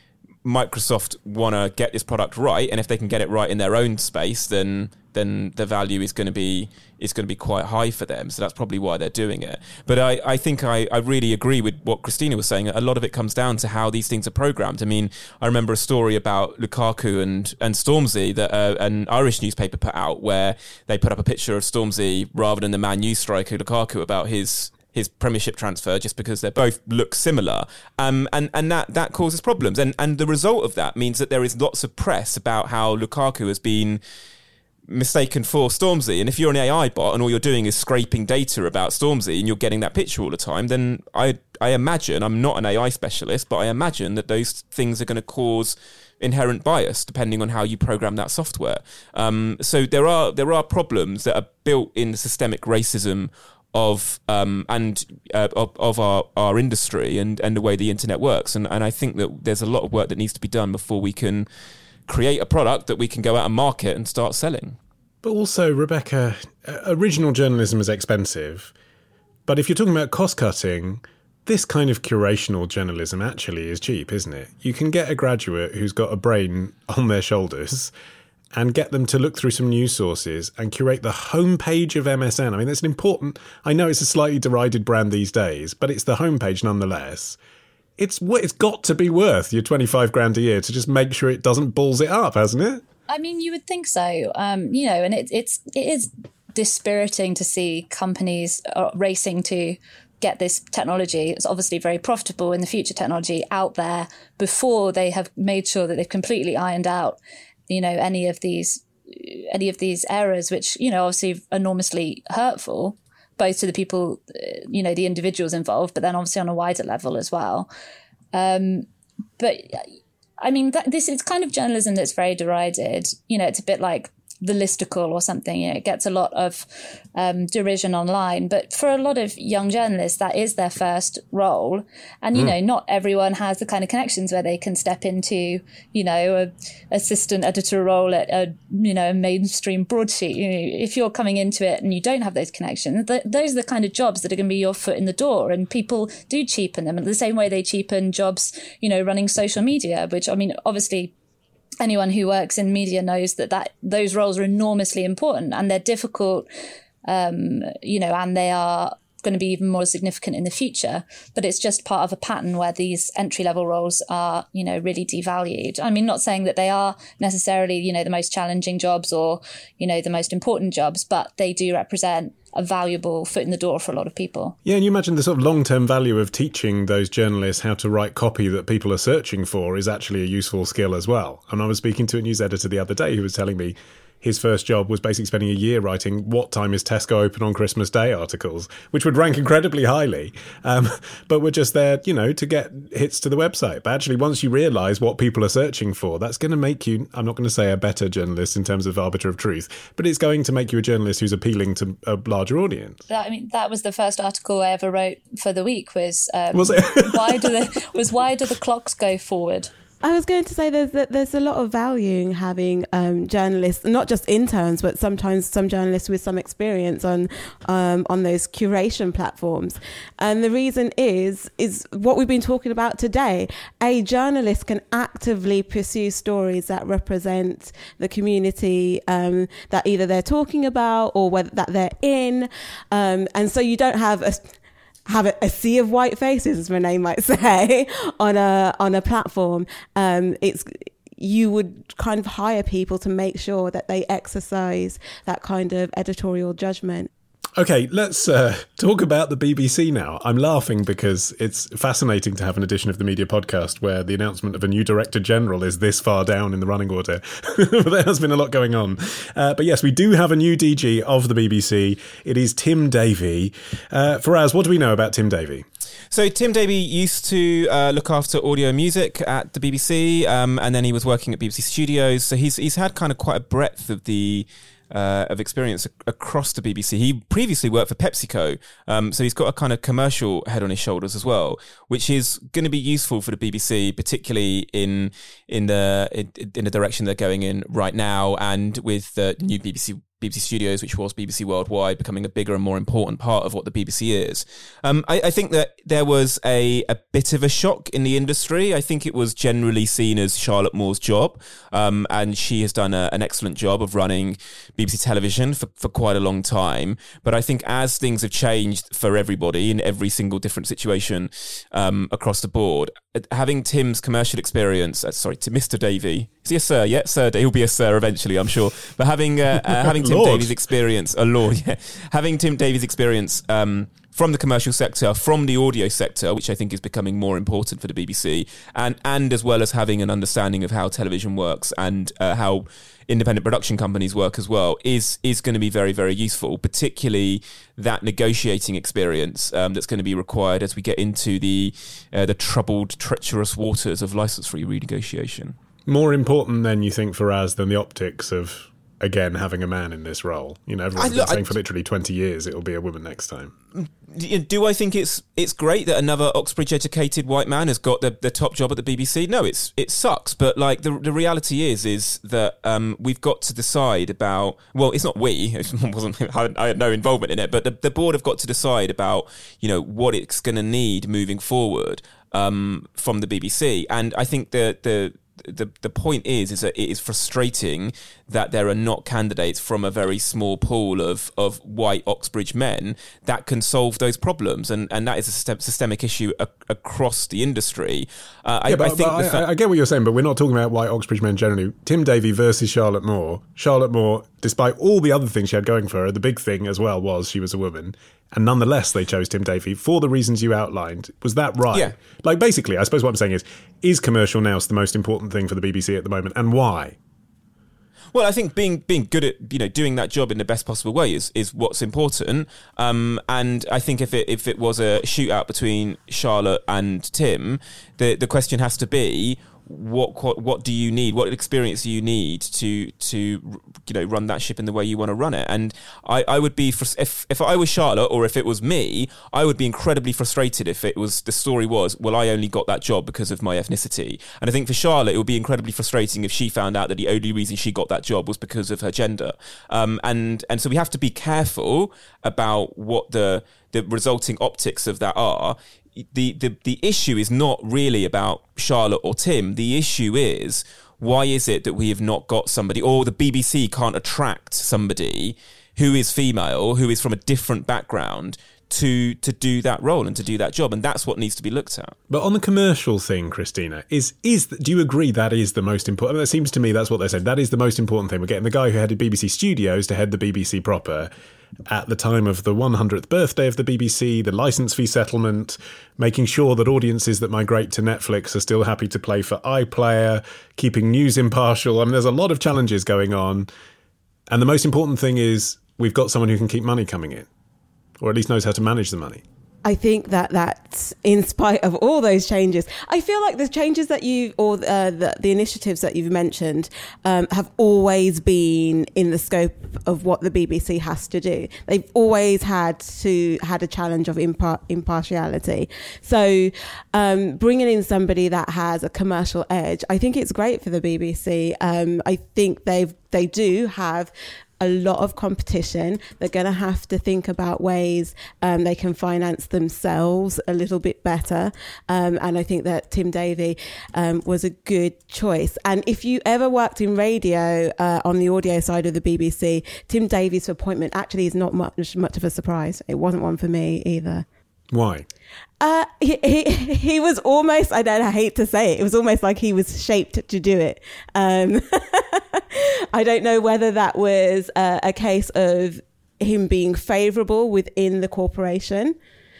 Microsoft want to get this product right, and if they can get it right in their own space, then then the value is going to be is going to be quite high for them. So that's probably why they're doing it. But I, I think I, I really agree with what Christina was saying. A lot of it comes down to how these things are programmed. I mean, I remember a story about Lukaku and, and Stormzy that uh, an Irish newspaper put out, where they put up a picture of Stormzy rather than the Man U striker Lukaku about his his Premiership transfer, just because they both look similar. Um, and, and that, that causes problems. And, and the result of that means that there is lots of press about how Lukaku has been mistaken for Stormzy. And if you're an A I bot and all you're doing is scraping data about Stormzy and you're getting that picture all the time, then I I imagine, I'm not an A I specialist, but I imagine that those things are going to cause inherent bias depending on how you program that software. Um, so there are there are problems that are built in the systemic racism of um, and uh, of, of our, our industry and, and the way the internet works. And, and I think that there's a lot of work that needs to be done before we can create a product that we can go out and market and start selling. But also, Rebecca, original journalism is expensive. But if you're talking about cost cutting, this kind of curational journalism actually is cheap, isn't it? You can get a graduate who's got a brain on their shoulders and get them to look through some news sources and curate the homepage of M S N. I mean, that's an important... I know it's a slightly derided brand these days, but it's the homepage nonetheless. It's it's got to be worth your twenty-five grand a year to just make sure it doesn't balls it up, hasn't it? I mean, you would think so. Um, you know, and it, it's it is dispiriting to see companies uh, racing to get this technology. It's obviously very profitable in the future technology out there before they have made sure that they've completely ironed out, you know, any of these any of these errors, which, you know, obviously enormously hurtful, both to the people, you know, the individuals involved, but then obviously on a wider level as well. Um, but I mean, that, this is kind of journalism that's very derided. You know, it's a bit like the listicle or something. You know, it gets a lot of um, derision online. But for a lot of young journalists, that is their first role. And, you mm. know, not everyone has the kind of connections where they can step into, you know, a assistant editor role at a, you know, a mainstream broadsheet. You know, if you're coming into it and you don't have those connections, th- those are the kind of jobs that are going to be your foot in the door. And people do cheapen them in the same way they cheapen jobs, you know, running social media, which, I mean, obviously, anyone who works in media knows that, that those roles are enormously important and they're difficult, um, you know, and they are going to be even more significant in the future. But it's just part of a pattern where these entry-level roles are, you know, really devalued. I mean, not saying that they are necessarily, you know, the most challenging jobs or, you know, the most important jobs, but they do represent a valuable foot in the door for a lot of people. Yeah, and you imagine the sort of long-term value of teaching those journalists how to write copy that people are searching for is actually a useful skill as well. And I was speaking to a news editor the other day who was telling me his first job was basically spending a year writing "What time is Tesco open on Christmas Day" articles, which would rank incredibly highly, um, but were just there, you know, to get hits to the website. But actually, once you realise what people are searching for, that's going to make you, I'm not going to say a better journalist in terms of arbiter of truth, but it's going to make you a journalist who's appealing to a larger audience. That, I mean, that was the first article I ever wrote for the week. Was um, was it? why do the was why do the clocks go forward? I was going to say there's there's a lot of value in having um, journalists, not just interns, but sometimes some journalists with some experience on um, on those curation platforms. And the reason is is what we've been talking about today. A journalist can actively pursue stories that represent the community um, that either they're talking about or whether that they're in, um, and so you don't have a have a, a sea of white faces, as Renee might say, on a on a platform. Um, it's you would kind of hire people to make sure that they exercise that kind of editorial judgment. Okay, let's uh, talk about the B B C now. I'm laughing because it's fascinating to have an edition of the Media Podcast where the announcement of a new Director General is this far down in the running order. There has been a lot going on. Uh, but yes, we do have a new D G of the B B C. It is Tim Davie. Uh, Faraz, what do we know about Tim Davie? So Tim Davie used to uh, look after audio music at the B B C, um, and then he was working at B B C Studios. So he's he's had kind of quite a breadth of the Uh, of experience across the B B C. He previously worked for PepsiCo, um, so he's got a kind of commercial head on his shoulders as well, which is going to be useful for the B B C, particularly in in the in, in the direction they're going in right now, and with the new B B C B B C Studios, which was B B C Worldwide, becoming a bigger and more important part of what the B B C is. Um, I, I think that there was a, a bit of a shock in the industry. I think it was generally seen as Charlotte Moore's job, um, and she has done a, an excellent job of running B B C television for, for quite a long time. But I think as things have changed for everybody in every single different situation um, across the board, having Tim's commercial experience, uh, sorry, to Mister Davey, is he a sir yet? Sir, he'll be a sir eventually, I'm sure. But having uh, uh, having Tim Lord. Davies' experience, a lord, yeah, having Tim Davies' experience um, from the commercial sector, from the audio sector, which I think is becoming more important for the B B C, and and as well as having an understanding of how television works and uh, how independent production companies work as well, is is going to be very, very useful, particularly that negotiating experience um, that's going to be required as we get into the uh, the troubled, treacherous waters of license-free renegotiation. More important then, you think, for us than the optics of, again, having a man in this role? You know, everyone's I, been look, saying I, for literally twenty years it'll be a woman next time. Do I think it's it's great that another Oxbridge-educated white man has got the, the top job at the B B C? No, it's it sucks. But like the the reality is is that um, we've got to decide about. Well, it's not we. It wasn't. I had no involvement in it. But the, the board have got to decide about you know what it's going to need moving forward um, from the B B C. And I think the the. The the point is is that it is frustrating that there are not candidates from a very small pool of, of white Oxbridge men that can solve those problems, and, and that is a system, systemic issue a, across the industry. Uh, yeah, I, but, I think but the I, fa- I get what you're saying, but we're not talking about white Oxbridge men generally. Tim Davie versus Charlotte Moore. Charlotte Moore, despite all the other things she had going for her, the big thing as well was she was a woman. And nonetheless, they chose Tim Davie for the reasons you outlined. Was that right? Yeah. Like, basically, I suppose what I'm saying is, is commercial now the most important thing for the B B C at the moment, and why? Well, I think being being good at you know doing that job in the best possible way is, is what's important. Um, and I think if it if it was a shootout between Charlotte and Tim, the the question has to be, What, what what do you need? What experience do you need to to you know run that ship in the way you want to run it? And I, I would be if if I was Charlotte, or if it was me, I would be incredibly frustrated if it was the story was, well, I only got that job because of my ethnicity. And I think for Charlotte, it would be incredibly frustrating if she found out that the only reason she got that job was because of her gender. Um, and and so we have to be careful about what the the resulting optics of that are. The, the the issue is not really about Charlotte or Tim. The issue is, why is it that we have not got somebody, or the B B C can't attract somebody who is female, who is from a different background, to to do that role and to do that job? And that's what needs to be looked at. But on the commercial thing, Christina, is is do you agree that is the most important? I mean, it seems to me that's what they said. That is the most important thing. We're getting the guy who headed B B C Studios to head the B B C proper at the time of the one hundredth birthday of the B B C, the licence fee settlement, making sure that audiences that migrate to Netflix are still happy to play for iPlayer, keeping news impartial. I mean, there's a lot of challenges going on. And the most important thing is we've got someone who can keep money coming in, or at least knows how to manage the money. I think that that's, in spite of all those changes, I feel like the changes that you, or uh, the, the initiatives that you've mentioned, um, have always been in the scope of what the B B C has to do. They've always had to had a challenge of impar- impartiality. So um, bringing in somebody that has a commercial edge, I think it's great for the B B C. Um, I think they've they do have a lot of competition. They're going to have to think about ways um, they can finance themselves a little bit better. Um, and I think that Tim Davie um, was a good choice. And if you ever worked in radio uh, on the audio side of the B B C, Tim Davie's appointment actually is not much, much of a surprise. It wasn't one for me either. Why? Uh, he, he he was almost, I don't I hate to say it, it was almost like he was shaped to do it. Um, I don't know whether that was uh, a case of him being favourable within the corporation.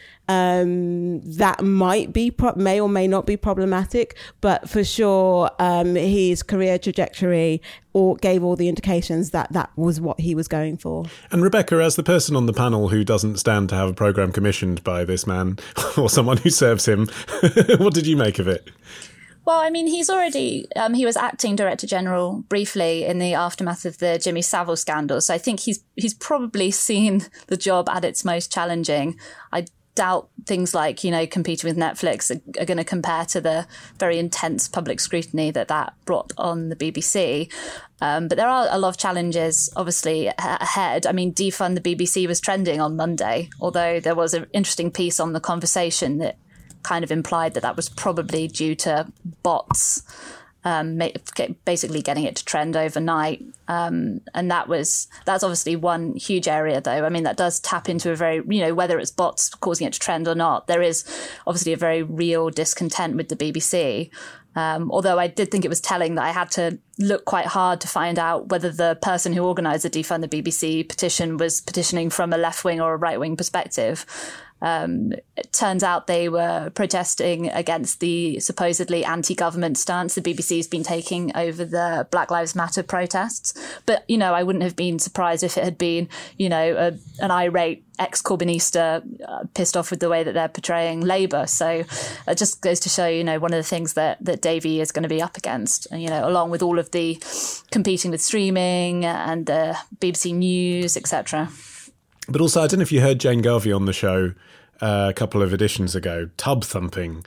Um, that might be, pro- may or may not be problematic, but for sure, um, his career trajectory or gave all the indications that that was what he was going for. And Rebecca, as the person on the panel who doesn't stand to have a programme commissioned by this man or someone who serves him, what did you make of it? Well, I mean, he's already, um, he was acting Director General briefly in the aftermath of the Jimmy Savile scandal. So I think he's he's probably seen the job at its most challenging. I doubt things like, you know, competing with Netflix are, are going to compare to the very intense public scrutiny that that brought on the B B C. Um, but there are a lot of challenges, obviously, ahead. I mean, defund the B B C was trending on Monday, although there was an interesting piece on The Conversation that kind of implied that that was probably due to bots, um, basically getting it to trend overnight. Um, and that was that's obviously one huge area, though. I mean, that does tap into a very, you know, whether it's bots causing it to trend or not, there is obviously a very real discontent with the B B C. Um, although I did think it was telling that I had to look quite hard to find out whether the person who organised the Defund the B B C petition was petitioning from a left-wing or a right-wing perspective. Um, it turns out they were protesting against the supposedly anti-government stance the B B C has been taking over the Black Lives Matter protests. But, you know, I wouldn't have been surprised if it had been, you know, a, an irate ex-Corbynista uh, pissed off with the way that they're portraying Labour. So it just goes to show, you know, one of the things that, that Davey is going to be up against, and, you know, along with all of the competing with streaming and the B B C News, et cetera. But also, I don't know if you heard Jane Garvey on the show uh, a couple of editions ago, tub thumping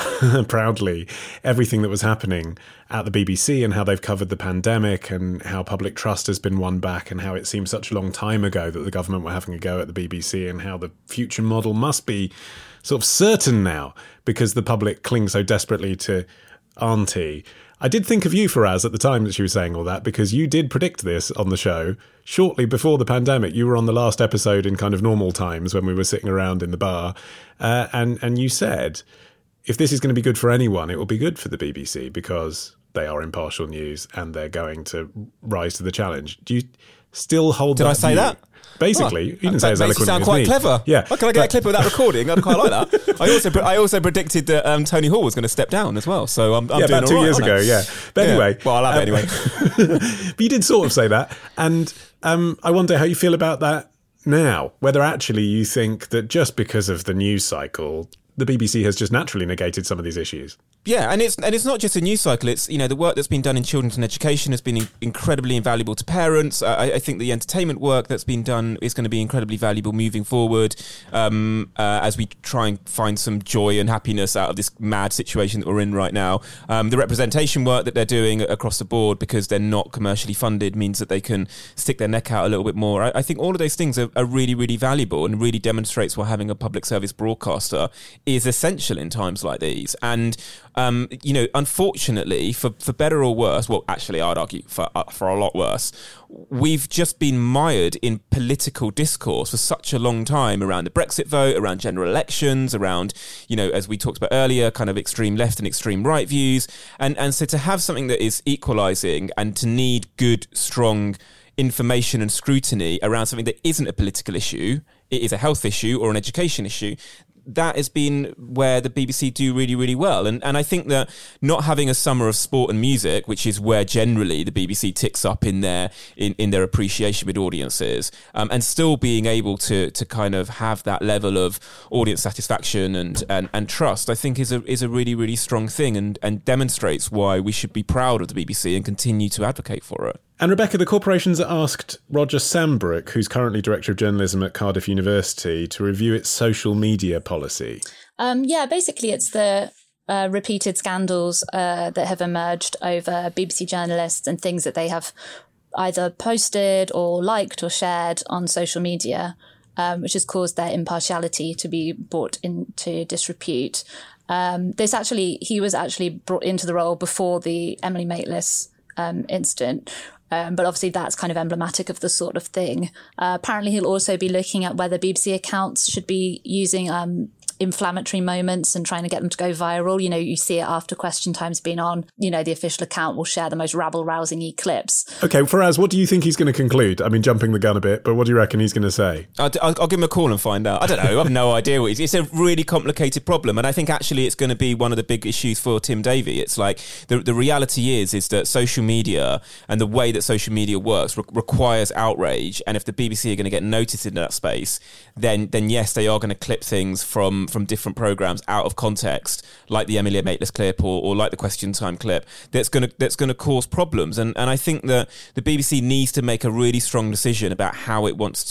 proudly everything that was happening at the B B C and how they've covered the pandemic and how public trust has been won back and how it seems such a long time ago that the government were having a go at the B B C and how the future model must be sort of certain now because the public clings so desperately to Auntie. I did think of you, Faraz, at the time that she was saying all that, because you did predict this on the show shortly before the pandemic. You were on the last episode in kind of normal times when we were sitting around in the bar, uh, and, and you said, if this is going to be good for anyone, it will be good for the B B C because they are impartial news and they're going to rise to the challenge. Do you still hold did that I say view? that? Basically, you didn't say as eloquently as me. Sound quite clever. Yeah. Oh, can I get a clip of that recording? I'd quite like that. I also I also predicted that um, Tony Hall was going to step down as well. So I'm, I'm yeah, doing about two all right, years ago. I? Yeah, but yeah. anyway, well, I'll have um, it anyway. But you did sort of say that, and um, I wonder how you feel about that now. Whether actually you think that just because of the news cycle, the B B C has just naturally negated some of these issues. Yeah, and it's and it's not just a news cycle. It's, you know, the work that's been done in children's and education has been in, incredibly invaluable to parents. I, I think the entertainment work that's been done is going to be incredibly valuable moving forward um, uh, as we try and find some joy and happiness out of this mad situation that we're in right now. Um, the representation work that they're doing across the board, because they're not commercially funded, means that they can stick their neck out a little bit more. I, I think all of those things are, are really, really valuable and really demonstrates why having a public service broadcaster is essential in times like these. And Um, you know, unfortunately, for, for better or worse, well, actually, I'd argue for uh, for a lot worse, we've just been mired in political discourse for such a long time around the Brexit vote, around general elections, around, you know, as we talked about earlier, kind of extreme left and extreme right views. And, and so to have something that is equalising and to need good, strong information and scrutiny around something that isn't a political issue, it is a health issue or an education issue, that has been where the B B C do really, really well. And and I think that not having a summer of sport and music, which is where generally the B B C ticks up in their in, in their appreciation with audiences, um, and still being able to to kind of have that level of audience satisfaction and and, and trust, I think is a is a really, really strong thing, and, and demonstrates why we should be proud of the B B C and continue to advocate for it. And Rebecca, the corporations asked Roger Sambrook, who's currently Director of Journalism at Cardiff University, to review its social media policy. Um, yeah, basically it's the uh, repeated scandals uh, that have emerged over B B C journalists and things that they have either posted or liked or shared on social media, um, which has caused their impartiality to be brought into disrepute. Um, this actually, he was actually brought into the role before the Emily Maitlis um, incident. Um, but obviously that's kind of emblematic of the sort of thing. Uh, apparently he'll also be looking at whether B B C accounts should be using um, inflammatory moments and trying to get them to go viral. You know, you see it after Question Time's been on, you know, the official account will share the most rabble-rousing clips. Okay, Faraz, what do you think he's going to conclude? I mean, jumping the gun a bit, but what do you reckon he's going to say? I'll, I'll, I'll give him a call and find out. I don't know. I have no idea what he's... It's a really complicated problem, and I think actually it's going to be one of the big issues for Tim Davie. It's like, the, the reality is, is that social media and the way that social media works re- requires outrage, and if the B B C are going to get noticed in that space, then then yes, they are going to clip things from from different programmes out of context, like the Emily Maitlis clip or, or like the Question Time clip, that's going to that's going to cause problems. And and I think that the B B C needs to make a really strong decision about how it wants to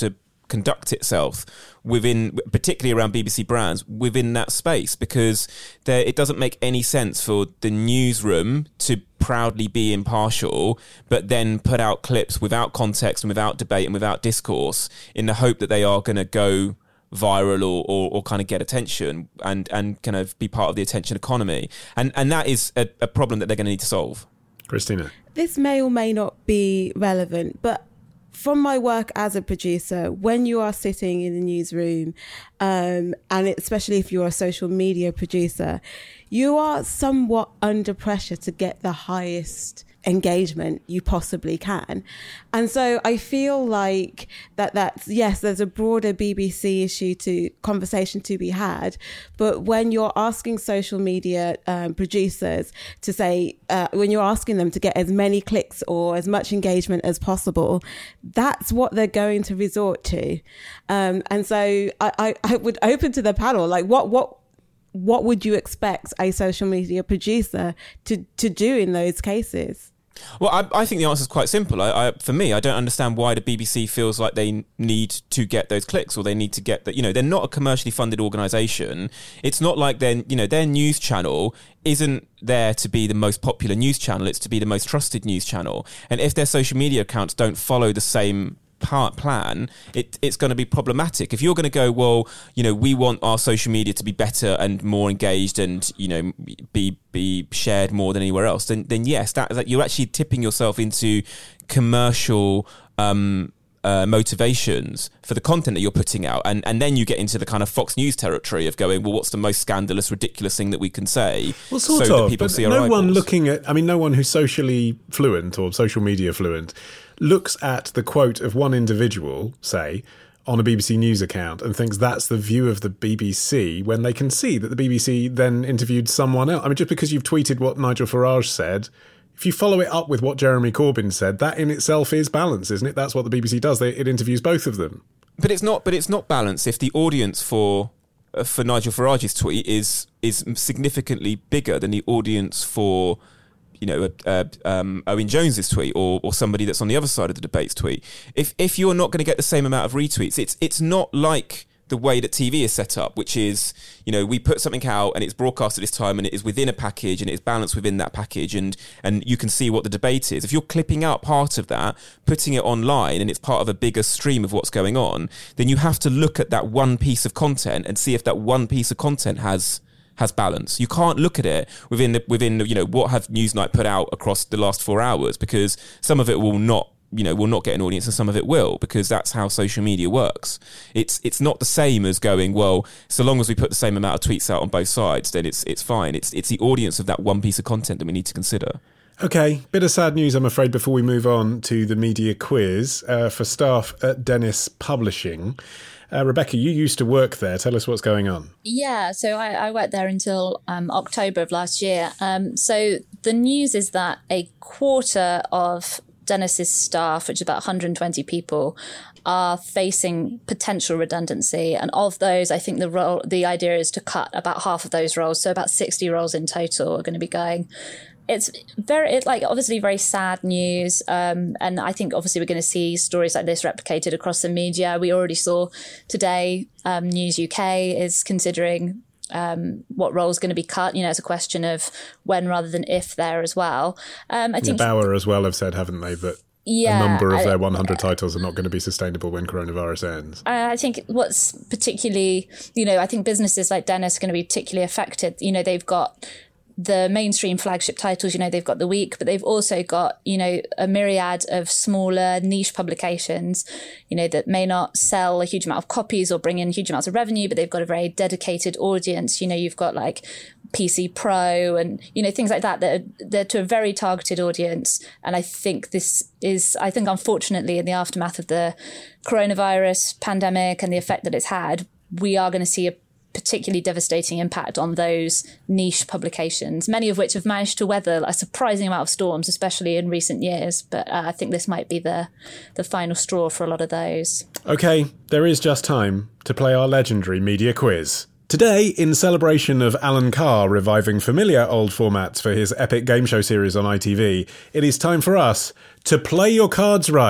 conduct itself within, particularly around B B C brands, within that space, because there, it doesn't make any sense for the newsroom to proudly be impartial, but then put out clips without context and without debate and without discourse in the hope that they are going to go viral or, or, or kind of get attention and, and kind of be part of the attention economy. And, and that is a, a problem that they're going to need to solve. Christina. This may or may not be relevant, but from my work as a producer, when you are sitting in the newsroom, um, and especially if you're a social media producer, you are somewhat under pressure to get the highest engagement you possibly can. And so I feel like that that's, yes, there's a broader B B C issue to conversation to be had, but when you're asking social media um, producers to say, uh, when you're asking them to get as many clicks or as much engagement as possible, that's what they're going to resort to. Um, and so I, I, I would open to the panel, like what, what, what would you expect a social media producer to, to do in those cases? Well, I, I think the answer is quite simple. I, I, for me, I don't understand why the B B C feels like they need to get those clicks or they need to get that. You know, they're not a commercially funded organisation. It's not like their, you know, their news channel isn't there to be the most popular news channel. It's to be the most trusted news channel. And if their social media accounts don't follow the same part plan, it, it's going to be problematic. If you're going to go, well, you know, we want our social media to be better and more engaged and, you know, be be shared more than anywhere else, then then yes, that, that you're actually tipping yourself into commercial um uh, motivations for the content that you're putting out, and and then you get into the kind of Fox News territory of going, well, what's the most scandalous, ridiculous thing that we can say? Well, sort so of, that people but see our no eyeballs. one looking at, I mean, no one who's socially fluent or social media fluent looks at the quote of one individual, say, on a B B C News account and thinks that's the view of the B B C when they can see that the B B C then interviewed someone else. I mean, just because you've tweeted what Nigel Farage said, if you follow it up with what Jeremy Corbyn said, that in itself is balance, isn't it? That's what the B B C does. They, it interviews both of them. But it's not. But it's not balance if the audience for uh, for Nigel Farage's tweet is is significantly bigger than the audience for, you know, uh, um, Owen Jones's tweet or or somebody that's on the other side of the debate's tweet. If if you're not going to get the same amount of retweets, it's it's not like the way that T V is set up, which is, you know, we put something out and it's broadcast at this time and it is within a package and it's balanced within that package and and you can see what the debate is. If you're clipping out part of that, putting it online and it's part of a bigger stream of what's going on, then you have to look at that one piece of content and see if that one piece of content has has balance. You can't look at it within the, within the, you know, what have Newsnight put out across the last four hours, because some of it will not, you know, will not get an audience and some of it will, because that's how social media works. It's it's not the same as going, well, so long as we put the same amount of tweets out on both sides, then it's it's fine. It's it's the audience of that one piece of content that we need to consider. Okay, bit of sad news, I'm afraid, before we move on to the media quiz uh, for staff at Dennis Publishing. Uh, Rebecca, you used to work there. Tell us what's going on. Yeah, so I, I worked there until um, October of last year. Um, so the news is that a quarter of Dennis's staff, which is about one hundred twenty people, are facing potential redundancy. And of those, I think the role, the idea is to cut about half of those roles. So about sixty roles in total are going to be going. It's very, it's like obviously very sad news. Um, and I think obviously we're going to see stories like this replicated across the media. We already saw today, um, News U K is considering um, what role is going to be cut. You know, it's a question of when rather than if there as well. Um, I think yeah, Bauer as well have said, haven't they, that yeah, a number of I, their one hundred titles are not going to be sustainable when coronavirus ends. I think what's particularly, you know, I think businesses like Dennis are going to be particularly affected. You know, they've got the mainstream flagship titles, you know, they've got The Week, but they've also got, you know, a myriad of smaller niche publications, you know, that may not sell a huge amount of copies or bring in huge amounts of revenue, but they've got a very dedicated audience. You know, you've got like P C Pro and, you know, things like that that are, they're to a very targeted audience. And I think this is, I think, unfortunately, in the aftermath of the coronavirus pandemic and the effect that it's had, we are going to see a particularly devastating impact on those niche publications, many of which have managed to weather a surprising amount of storms, especially in recent years. But uh, I think this might be the the final straw for a lot of those. Okay, there is just time to play our legendary media quiz. Today, in celebration of Alan Carr reviving familiar old formats for his epic game show series on I T V, it is time for us to play your cards right.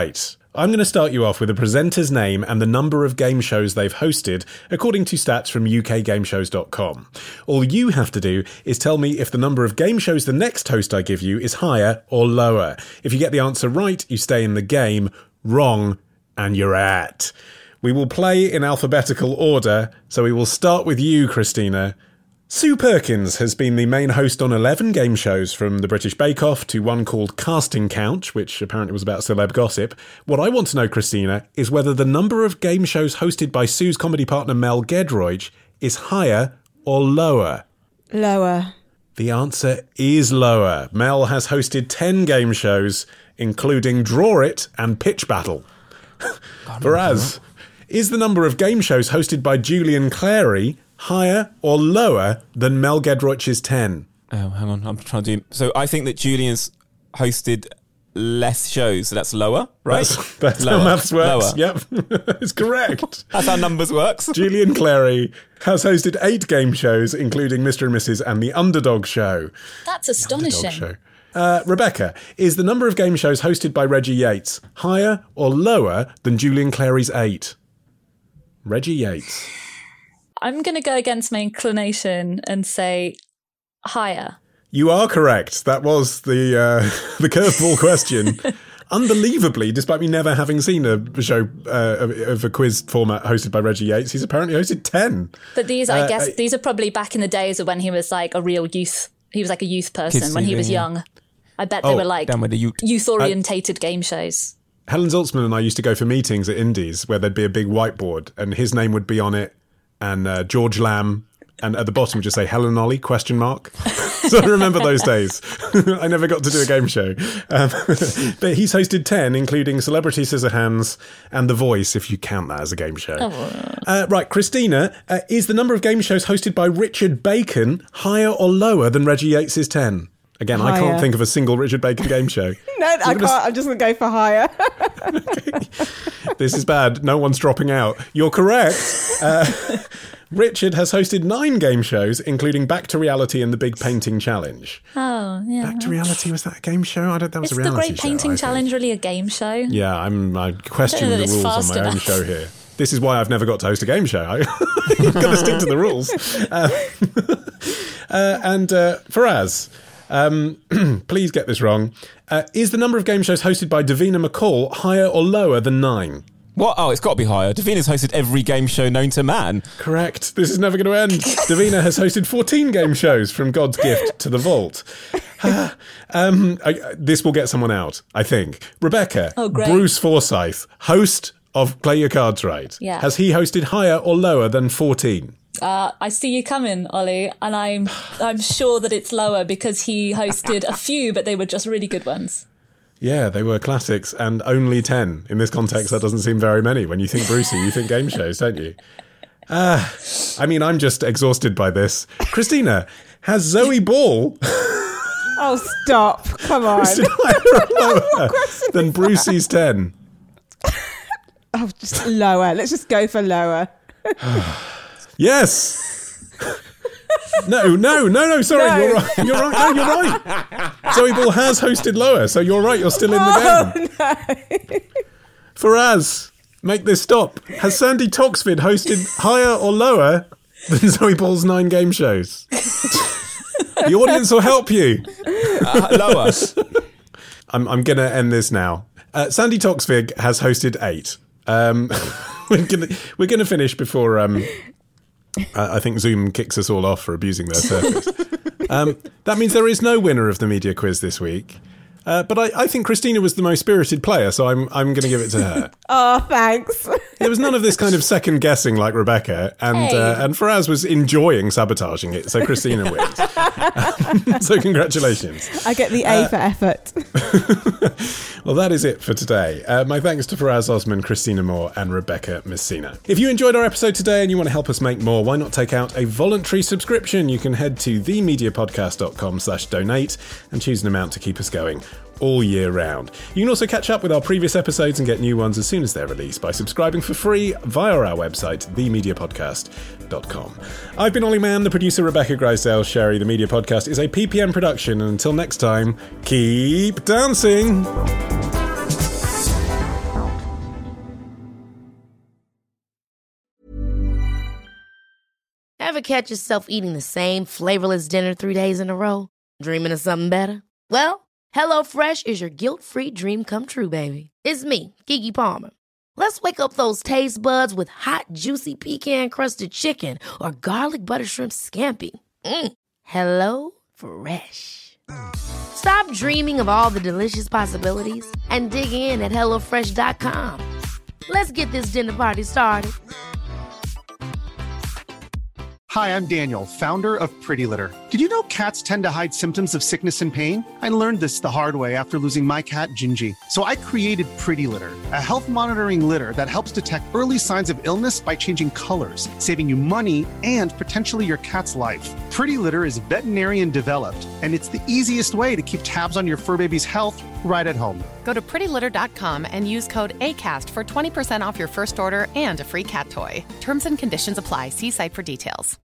I'm going to start you off with a presenter's name and the number of game shows they've hosted, according to stats from U K game shows dot com. All you have to do is tell me if the number of game shows the next host I give you is higher or lower. If you get the answer right, you stay in the game. Wrong, and you're out. We will play in alphabetical order, so we will start with you, Christina. Sue Perkins has been the main host on eleven game shows, from the British Bake Off to one called Casting Couch, which apparently was about celeb gossip. What I want to know, Christina, is whether the number of game shows hosted by Sue's comedy partner Mel Gedroych is higher or lower. Lower. The answer is lower. Mel has hosted ten game shows, including Draw It and Pitch Battle. Whereas, is the number of game shows hosted by Julian Clary higher or lower than Mel Gedroich's ten? Oh, hang on. I'm trying to do... So I think that Julian's hosted less shows, so that's lower, right? That's, that's lower. how maths works. Lower. Yep, it's correct. That's how numbers works. Julian Clary has hosted eight game shows, including Mister and Missus and The Underdog Show. That's astonishing. The Underdog Show. Uh, Rebecca, is the number of game shows hosted by Reggie Yates higher or lower than Julian Clary's eight? Reggie Yates. I'm going to go against my inclination and say higher. You are correct. That was the uh, the curveball question. Unbelievably, despite me never having seen a show uh, of, of a quiz format hosted by Reggie Yates, he's apparently hosted ten. But these, I Uh, guess, uh, these are probably back in the days of when he was like a real youth. He was like a youth person Kids when he T V, was yeah. young. I bet they Oh, were like Down with the youth. youth-orientated game shows. Helen Zaltzman and I used to go for meetings at Indies where there'd be a big whiteboard and his name would be on it, and uh, George Lamb, and at the bottom would just say Helen Ollie, question mark. So I remember those days. I never got to do a game show. Um, but he's hosted ten, including Celebrity Scissorhands and The Voice, if you count that as a game show. Oh. Uh, right, Christina, uh, is the number of game shows hosted by Richard Bacon higher or lower than Reggie Yates's ten? Again, I can't Higher. think of a single Richard Bacon game show. No, I gonna can't. I'm just going to go for higher. This is bad. No one's dropping out. You're correct. Uh, Richard has hosted nine game shows, including Back to Reality and The Big Painting Challenge. Oh, yeah. Back to Reality, was that a game show? I don't. That was Is a the reality Great show, Painting I Challenge think. really a game show? Yeah, I'm. I question I don't know the that it's rules on fast my own enough. show here. This is why I've never got to host a game show. I, you've got to stick to the rules. Uh, uh, and uh, Faraz, um, please get this wrong. Uh, is the number of game shows hosted by Davina McCall higher or lower than nine? What? Oh, it's got to be higher. Davina's hosted every game show known to man. Correct. This is never going to end. Davina has hosted fourteen game shows, from God's Gift to The Vault. um, I, this will get someone out, I think. Rebecca, Oh, great. Bruce Forsyth, host of Play Your Cards Right. Yeah. Has he hosted higher or lower than fourteen? Uh, I see you coming, Ollie, and I'm I'm sure that it's lower because he hosted a few, but they were just really good ones. Yeah, they were classics, and only ten. In this context, that doesn't seem very many. When you think Brucey, you think game shows, don't you? Uh, I mean, I'm just exhausted by this. Christina, has Zoe Ball Oh, stop. Come on. hosted higher or lower than Brucey's ten? Oh, just lower. Let's just go for lower. Yes. No, no, no, no. Sorry, No. you're right. You're right. No, you're right. Zoe Ball has hosted lower, so you're right. You're still in the game. Oh, no. Faraz, make this stop. Has Sandy Toxvid hosted higher or lower than Zoe Ball's nine game shows? The audience will help you. Uh, lower. I'm, I'm going to end this now. Uh, Sandy Toxvig has hosted eight. Um, we're going we're gonna finish before um, I I think Zoom kicks us all off for abusing their service. Um, that means there is no winner of the media quiz this week. Uh, but I, I think Christina was the most spirited player, so I'm I'm going to give it to her. Oh, thanks. There was none of this kind of second guessing like Rebecca, and Hey. uh, and Faraz was enjoying sabotaging it, so Christina wins. Um, so congratulations. I get the A for effort. Well, that is it for today. Uh, my thanks to Faraz Osman, Christina Moore, and Rebecca Messina. If you enjoyed our episode today and you want to help us make more, why not take out a voluntary subscription? You can head to themediapodcast.com slash donate and choose an amount to keep us going all year round. You can also catch up with our previous episodes and get new ones as soon as they're released by subscribing for free via our website, the media podcast dot com. I've been Ollie Mann, the producer Rebecca Grisdale. Sherry, the Media Podcast is a P P M production, and until next time, keep dancing! catch yourself eating the same flavorless dinner three days in a row? Dreaming of something better? Well, HelloFresh is your guilt-free dream come true, baby. It's me, Keke Palmer. Let's wake up those taste buds with hot, juicy pecan-crusted chicken or garlic butter shrimp scampi. Mm. Hello Fresh. Stop dreaming of all the delicious possibilities and dig in at hello fresh dot com. Let's get this dinner party started. Hi, I'm Daniel, founder of Pretty Litter. Did you know cats tend to hide symptoms of sickness and pain? I learned this the hard way after losing my cat, Gingy. So I created Pretty Litter, a health monitoring litter that helps detect early signs of illness by changing colors, saving you money and potentially your cat's life. Pretty Litter is veterinarian developed, and it's the easiest way to keep tabs on your fur baby's health right at home. Go to pretty litter dot com and use code ACAST for twenty percent off your first order and a free cat toy. Terms and conditions apply. See site for details.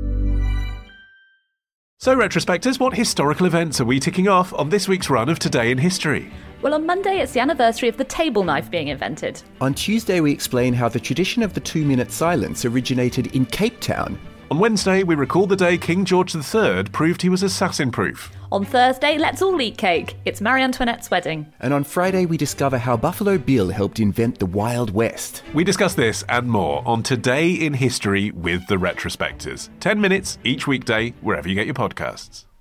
So, retrospectors, what historical events are we ticking off on this week's run of Today in History? Well, on Monday, it's the anniversary of the table knife being invented. On Tuesday, we explain how the tradition of the two-minute silence originated in Cape Town. On Wednesday, we recall the day King George the Third proved he was assassin-proof. On Thursday, let's all eat cake. It's Marie Antoinette's wedding. And on Friday, we discover how Buffalo Bill helped invent the Wild West. We discuss this and more on Today in History with the Retrospectors. Ten minutes each weekday, wherever you get your podcasts.